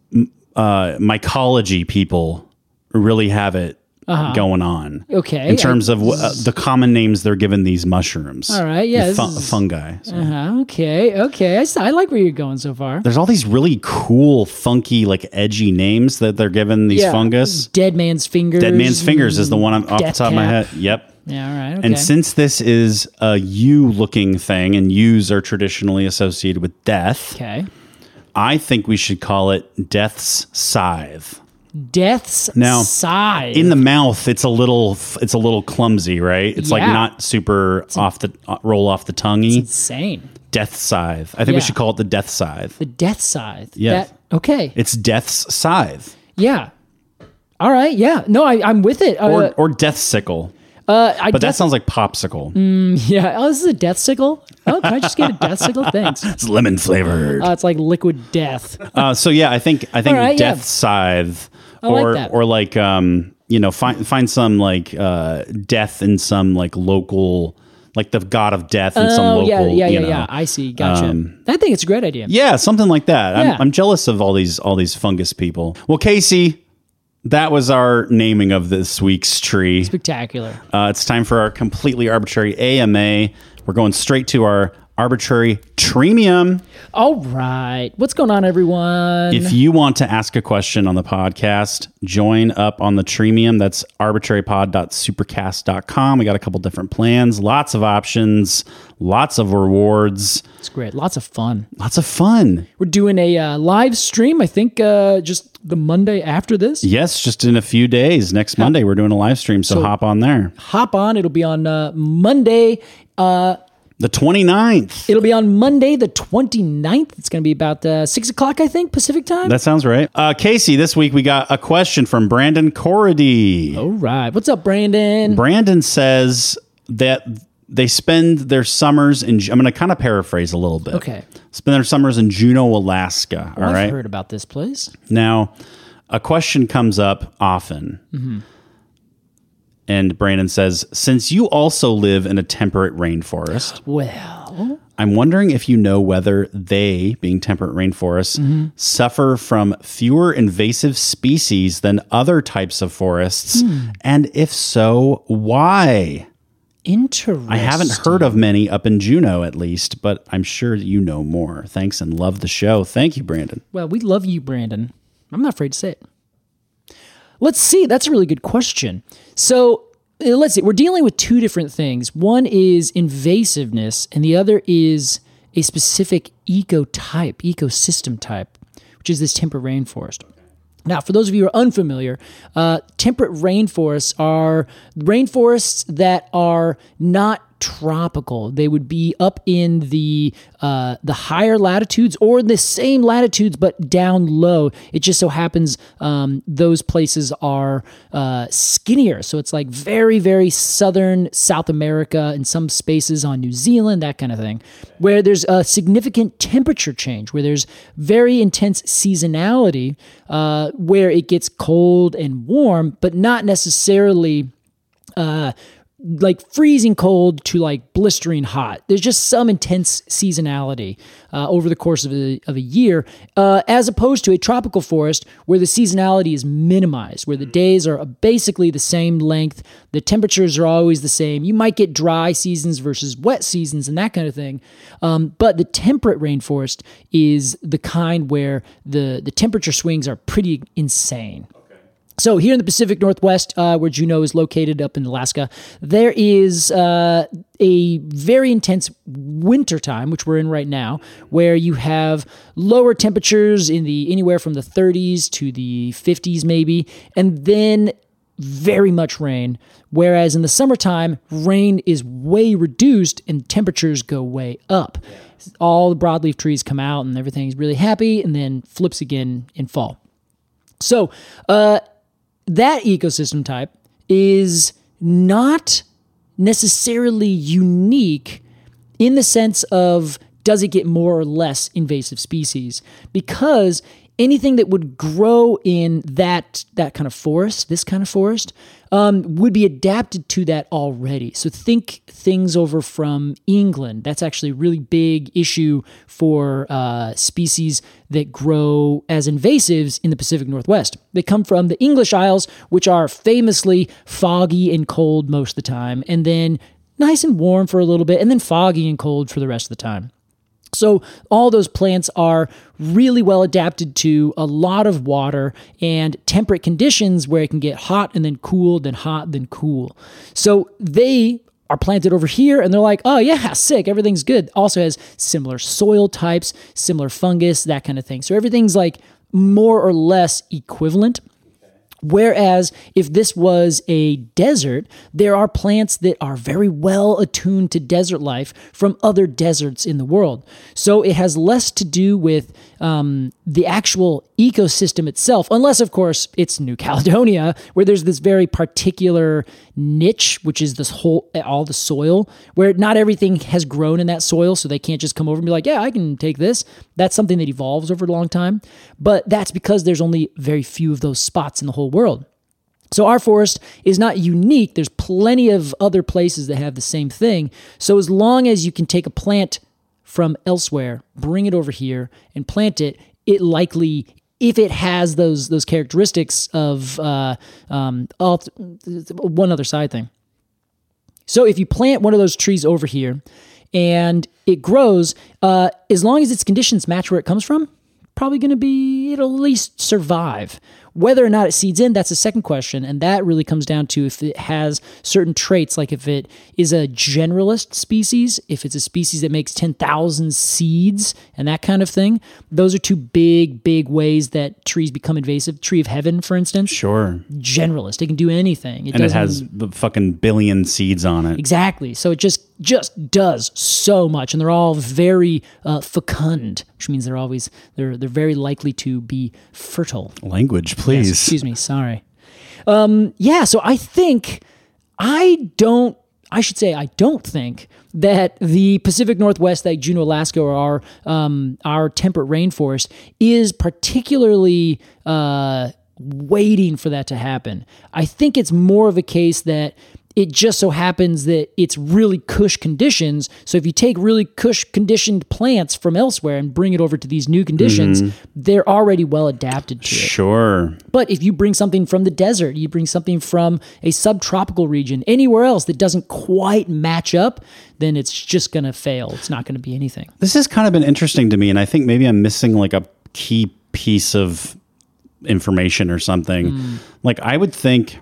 B: uh, mycology people really have it
A: Uh-huh.
B: going on.
A: Okay.
B: In terms
A: I-
B: of wh- uh, the common names they're giving these mushrooms.
A: All right, yeah,
B: The
A: this
B: fu-
A: is-
B: fungi. So
A: Uh-huh. Okay. Okay. I, s- I like where you're going so far.
B: there's all these really cool, funky, like edgy names that they're giving these
A: Yeah.
B: fungus.
A: Dead man's fingers.
B: Dead man's fingers is the one I'm off the
A: Death
B: top of my
A: cap.
B: head. Yep.
A: Yeah. All right. Okay.
B: And since this is a U looking thing and U's are traditionally associated with death,
A: okay.
B: I think we should call it Death's Scythe.
A: Death's
B: Now,
A: side.
B: In the mouth, it's a little, it's a little clumsy, right? It's like
A: Yeah.
B: not super off the uh, roll off the tonguey.
A: insane.
B: Death Scythe. I think we
A: Yeah.
B: should call it the Death Scythe.
A: The death side.
B: Yeah.
A: That, okay.
B: It's Death's Scythe
A: Yeah. All right. Yeah. No, I, I'm with it. Uh,
B: or or Death Sickle.
A: uh, I
B: But that
A: guess-
B: sounds like popsicle.
A: yeah. Oh, this is a death sickle. Oh, can I just get a death sickle? Thanks.
B: It's lemon flavored.
A: Uh, it's like liquid death.
B: Uh, so yeah, I think I think
A: All right, yeah.
B: Death Scythe,
A: like
B: or
A: that.
B: or like um you know find find some like uh death in some like local, like the god of death in some
A: Oh,
B: local.
A: yeah, yeah,
B: you
A: yeah,
B: know.
A: yeah. I see. Gotcha.
B: Um,
A: I think it's a great idea.
B: Yeah, something like that.
A: Yeah.
B: I'm, I'm jealous of all these all these fungus people. Well, Casey, that was our naming of this week's tree.
A: Spectacular.
B: Uh, it's time for our completely arbitrary A M A. We're going straight to our arbitrary Treemium.
A: All right. What's going on, everyone?
B: If you want to ask a question on the podcast, join up on the Treemium. That's arbitrary pod dot supercast dot com. We got a couple different plans, lots of options, lots of rewards,
A: It's great. Lots of fun.
B: lots of fun.
A: We're doing a uh, live stream, I think, uh, just the Monday after this.
B: Yes, just in a few days. Next Monday, we're doing a live stream, so,
A: So-
B: hop on there.
A: Hop on. It'll be on uh, Monday. Uh,
B: The twenty-ninth.
A: it'll be on Monday, the twenty-ninth. It's going to be about uh, six o'clock, I think, Pacific time.
B: That sounds right. Uh, Casey, this week we got a question from Brandon Corrady.
A: All right. What's up, Brandon?
B: Brandon says that they spend their summers in, I'm going to kind of paraphrase a little bit.
A: Okay.
B: Spend their summers in Juneau, Alaska.
A: Well,
B: all
A: I've
B: right.
A: heard about this place.
B: Now, a question comes up often.
A: Mm-hmm.
B: And Brandon says, since you also live in a temperate rainforest,
A: Well,
B: I'm wondering if you know whether they, being temperate rainforests,
A: Mm-hmm.
B: suffer from fewer invasive species than other types of forests.
A: Hmm.
B: And if so, why?
A: interesting.
B: I haven't heard of many up in Juneau, at least, but I'm sure you know more. Thanks and love the show. Thank you, Brandon.
A: Well, we love you, Brandon. I'm not afraid to say it. Let's see. That's a really good question. So uh, let's see. We're dealing with two different things. One is invasiveness, and the other is a specific ecotype, ecosystem type, which is this temperate rainforest. Now, for those of you who are unfamiliar, uh, temperate rainforests are rainforests that are not tropical. They would be up in the uh, the higher latitudes or the same latitudes, but down low. It just so happens um, those places are uh, skinnier. So it's like very, very southern South America and some spaces on New Zealand, that kind of thing, where there's a significant temperature change, where there's very intense seasonality, uh, where it gets cold and warm, but not necessarily uh, like freezing cold to like blistering hot. There's just some intense seasonality uh, over the course of a, of a year, uh, as opposed to a tropical forest where the seasonality is minimized, where the days are basically the same length, the temperatures are always the same. You might get dry seasons versus wet seasons and that kind of thing. Um, but the temperate rainforest is the kind where the, the temperature swings are pretty insane. So here in the Pacific Northwest, uh, where Juneau is located up in Alaska, there is uh, a very intense winter time, which we're in right now, where you have lower temperatures in the anywhere from the thirties to the fifties maybe, and then very much rain. Whereas in the summertime, rain is way reduced and temperatures go way up. Yeah. All the broadleaf trees come out and everything's really happy, and then flips again in fall. So, uh, that ecosystem type is not necessarily unique in the sense of does it get more or less invasive species, because anything that would grow in that that kind of forest, this kind of forest, um, would be adapted to that already. So think things over from England. That's actually a really big issue for uh, species that grow as invasives in the Pacific Northwest. They come from the English Isles, which are famously foggy and cold most of the time, and then nice and warm for a little bit, and then foggy and cold for the rest of the time. So all those plants are really well adapted to a lot of water and temperate conditions where it can get hot and then cool, then hot, then cool. So they are planted over here and they're like, oh yeah, sick, everything's good. Also has similar soil types, similar fungus, that kind of thing. So everything's like more or less equivalent. Whereas if this was a desert, there are plants that are very well attuned to desert life from other deserts in the world. So it has less to do with um, the actual ecosystem itself, unless, of course, it's New Caledonia, where there's this very particular niche, which is this whole, all the soil, where not everything has grown in that soil, so they can't just come over and be like, yeah, I can take this. That's something that evolves over a long time. But that's because there's only very few of those spots in the whole world. So our forest is not unique. There's plenty of other places that have the same thing. So as long as you can take a plant from elsewhere, bring it over here and plant it, it likely, if it has those those characteristics of uh, um, all, one other side thing. So if you plant one of those trees over here and it grows, uh, as long as its conditions match where it comes from, probably going to be, it'll at least survive. Whether or not it seeds in, that's a second question, and that really comes down to if it has certain traits, like if it is a generalist species, if it's a species that makes ten thousand seeds and that kind of thing. Those are two big, big ways that trees become invasive. Tree of Heaven, for instance.
B: Sure.
A: Generalist. It can do anything. It
B: and it
A: doesn't-
B: has the fucking billion seeds on it.
A: Exactly. So it just just does so much, and they're all very uh, fecund, which means they're always they're they're very likely to be fertile.
B: Language, please.
A: Yes, excuse me. Sorry. Um, yeah. So I think I don't. I should say I don't think that the Pacific Northwest, like Juneau, Alaska, or our um, our temperate rainforest, is particularly uh, waiting for that to happen. I think it's more of a case that it just so happens that it's really cush conditions. So if you take really cush conditioned plants from elsewhere and bring it over to these new conditions,
B: Mm-hmm.
A: they're already well adapted to it.
B: Sure.
A: But if you bring something from the desert, you bring something from a subtropical region, anywhere else that doesn't quite match up, then it's just going to fail. It's not going to be anything.
B: This has kind of been interesting to me, and I think maybe I'm missing like a key piece of information or something.
A: Mm.
B: Like I would think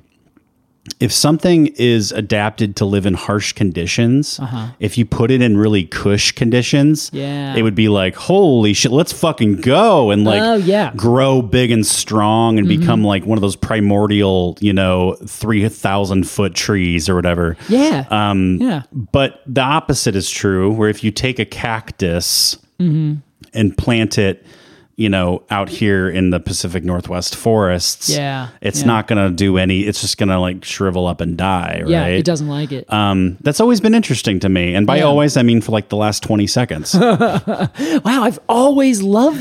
B: if something is adapted to live in harsh conditions,
A: Uh-huh.
B: if you put it in really cush conditions,
A: Yeah.
B: it would be like, holy shit, let's fucking go and like
A: Oh, yeah.
B: grow big and strong and
A: Mm-hmm.
B: become like one of those primordial, you know, three thousand foot trees or whatever.
A: Yeah.
B: Um,
A: yeah.
B: But the opposite is true, where if you take a cactus
A: Mm-hmm.
B: and plant it, you know, out here in the Pacific Northwest forests,
A: Yeah,
B: it's
A: yeah.
B: not going to do any, it's just going to like shrivel up and die, right?
A: Yeah. It doesn't like it.
B: Um, that's always been interesting to me. And by
A: Yeah.
B: always, I mean for like the last twenty seconds.
A: Wow. I've always loved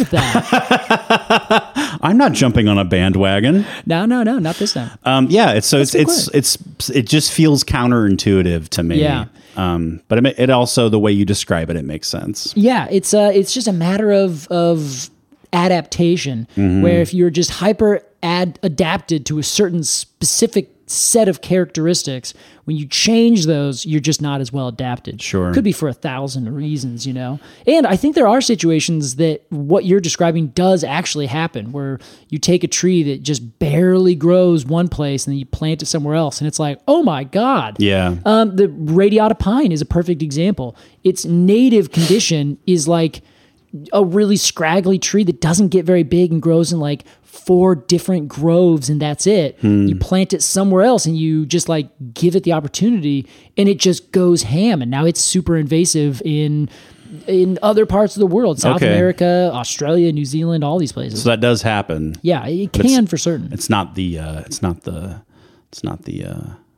A: that.
B: I'm not jumping on a bandwagon.
A: no, no, no, not this time.
B: Um, yeah, it's so it's
A: That's
B: it's,
A: good.
B: it's it just feels counterintuitive to me.
A: Yeah.
B: Um, but it, it also the way you describe it, it makes sense.
A: Yeah, it's uh, it's just a matter of of adaptation,
B: Mm-hmm.
A: where if you're just hyper ad- adapted to a certain specific set of characteristics, when you change those, you're just not as well adapted.
B: Sure.
A: Could be for a thousand reasons, you know? And I think there are situations that what you're describing does actually happen, where you take a tree that just barely grows one place and then you plant it somewhere else, and it's like, oh my God.
B: Yeah.
A: Um, the radiata pine is a perfect example. Its native condition is like a really scraggly tree that doesn't get very big and grows in like four different groves, and that's it. You plant it somewhere else and you just like give it the opportunity, and it just goes ham. And now it's super invasive in in other parts of the world, South
B: Okay.
A: America, Australia, New Zealand, all these places.
B: So that does happen.
A: yeah, it
B: it's-
A: can for certain.
B: It's not the uh, it's not the it's not the uh,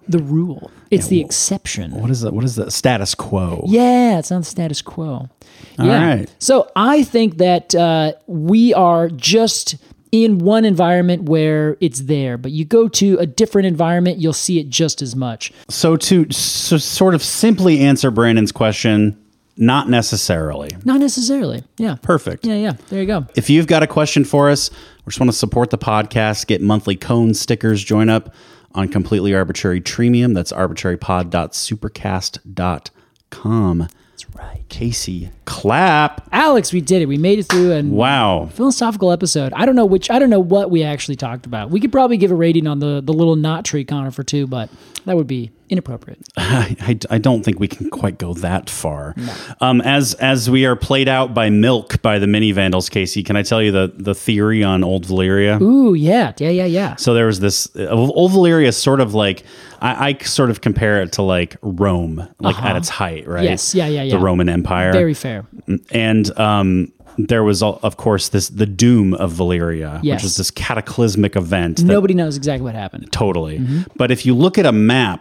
A: the rule. It's
B: Yeah,
A: the
B: well,
A: exception.
B: What is that? What is the status quo?
A: Yeah, it's not the status quo.
B: All
A: yeah.
B: right.
A: So I think that uh, we are just in one environment where it's there, but you go to a different environment, you'll see it just as much.
B: So to so sort of simply answer Brandon's question, not necessarily.
A: Not necessarily. Yeah.
B: Perfect.
A: Yeah, yeah. There you go.
B: If you've got a question for us, or just want to support the podcast, get monthly cone stickers, join up on Completely Arbitrary Premium. That's arbitrarypod dot supercast dot com.
A: That's right.
B: Casey, clap.
A: Alex, we did it. We made it through and
B: Wow.
A: philosophical episode. I don't know which, I don't know what we actually talked about. We could probably give a rating on the, the little knot tree conifer too, but that would be inappropriate.
B: I, I, I don't think we can quite go that far. No. Um, as as we are played out by milk by the mini Vandals, Casey, can I tell you the, the theory on Old Valyria?
A: Ooh, yeah. Yeah, yeah, yeah.
B: So there was this, uh, Old Valyria is sort of like, I, I sort of compare it to like Rome, like
A: Uh-huh.
B: at its height, right?
A: Yes, yeah, yeah, yeah.
B: The Roman Empire.
A: Very fair.
B: And um, there was, of course, this the Doom of Valyria,
A: Yes.
B: which was this cataclysmic event. That,
A: Nobody knows exactly what happened.
B: Totally.
A: Mm-hmm.
B: But if you look at a map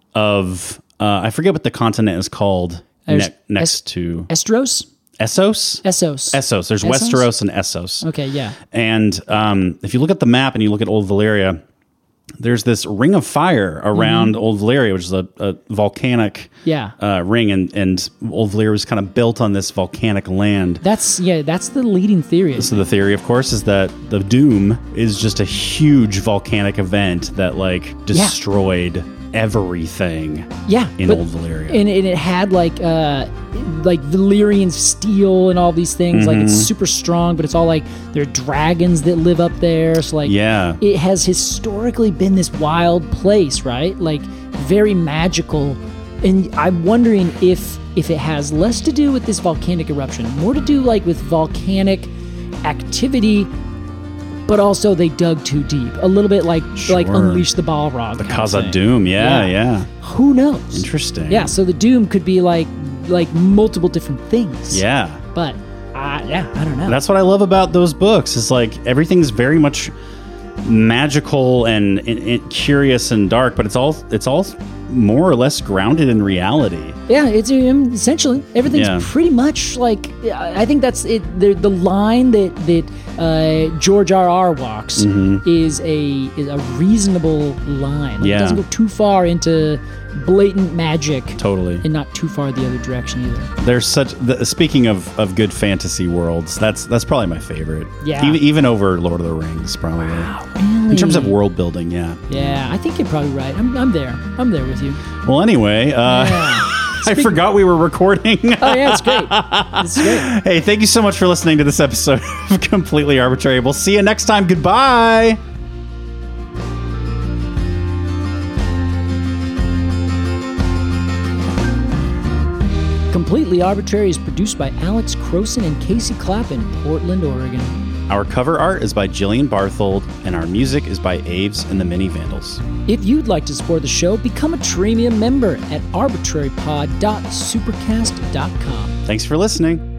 B: of, uh, I forget what the continent is called
A: There's
B: ne- next
A: Es-
B: to
A: Estros?
B: Essos?
A: Essos.
B: Essos. There's
A: Essos?
B: Westeros and Essos.
A: Okay, yeah.
B: And um, if you look at the map and you look at Old Valyria, there's this ring of fire around
A: Mm-hmm.
B: Old Valyria, which is a, a volcanic
A: Yeah.
B: uh, ring, and, and Old Valyria was kind of built on this volcanic land.
A: That's, yeah, that's the leading theory.
B: So the theory, of course, is that the Doom is just a huge volcanic event that like destroyed everything
A: Yeah.
B: in
A: but-
B: Old Valyria.
A: And, and it had like, uh, like Valyrian steel and all these things. Like it's
B: Mm-hmm.
A: super strong, but it's all like, there are dragons that live up there. So like,
B: Yeah.
A: it has historically been this wild place, right? Like very magical. And I'm wondering if if it has less to do with this volcanic eruption, more to do like with volcanic activity, but also they dug too deep. A little bit like like
B: Sure.
A: Unleash the Balrog.
B: The
A: kind of thing.
B: Khazad Doom, yeah,
A: Yeah.
B: yeah.
A: Who knows?
B: Interesting.
A: Yeah, so the Doom could be like like multiple different things.
B: Yeah.
A: But uh, yeah, I don't know.
B: That's what I love about those books. Is like everything's very much magical and, and, and curious and dark, but it's all it's all more or less grounded in reality.
A: Yeah, it's um, essentially everything's
B: Yeah.
A: pretty much like. I think that's it. The, the line that that uh, George R. R. walks is a is a reasonable line. Like,
B: Yeah.
A: It doesn't go too far into blatant magic,
B: Totally.
A: and not too far the other direction either.
B: There's such. The, speaking of, of good fantasy worlds, that's that's probably my favorite.
A: Yeah.
B: Even, even over Lord of the Rings, probably.
A: Really?
B: In terms of world building, yeah.
A: Yeah, I think you're probably right. I'm, I'm there. I'm there with you.
B: Well, anyway, uh,
A: Yeah.
B: I forgot we were recording.
A: Oh yeah, it's great. It's great.
B: Hey, thank you so much for listening to this episode of Completely Arbitrary. We'll see you next time. Goodbye.
A: Completely Arbitrary is produced by Alex Croson and Casey Clapp in Portland, Oregon.
B: Our cover art is by Jillian Barthold, and our music is by Aves and the Mini Vandals.
A: If you'd like to support the show, become a Premium member at arbitrarypod dot supercast dot com.
B: Thanks for listening.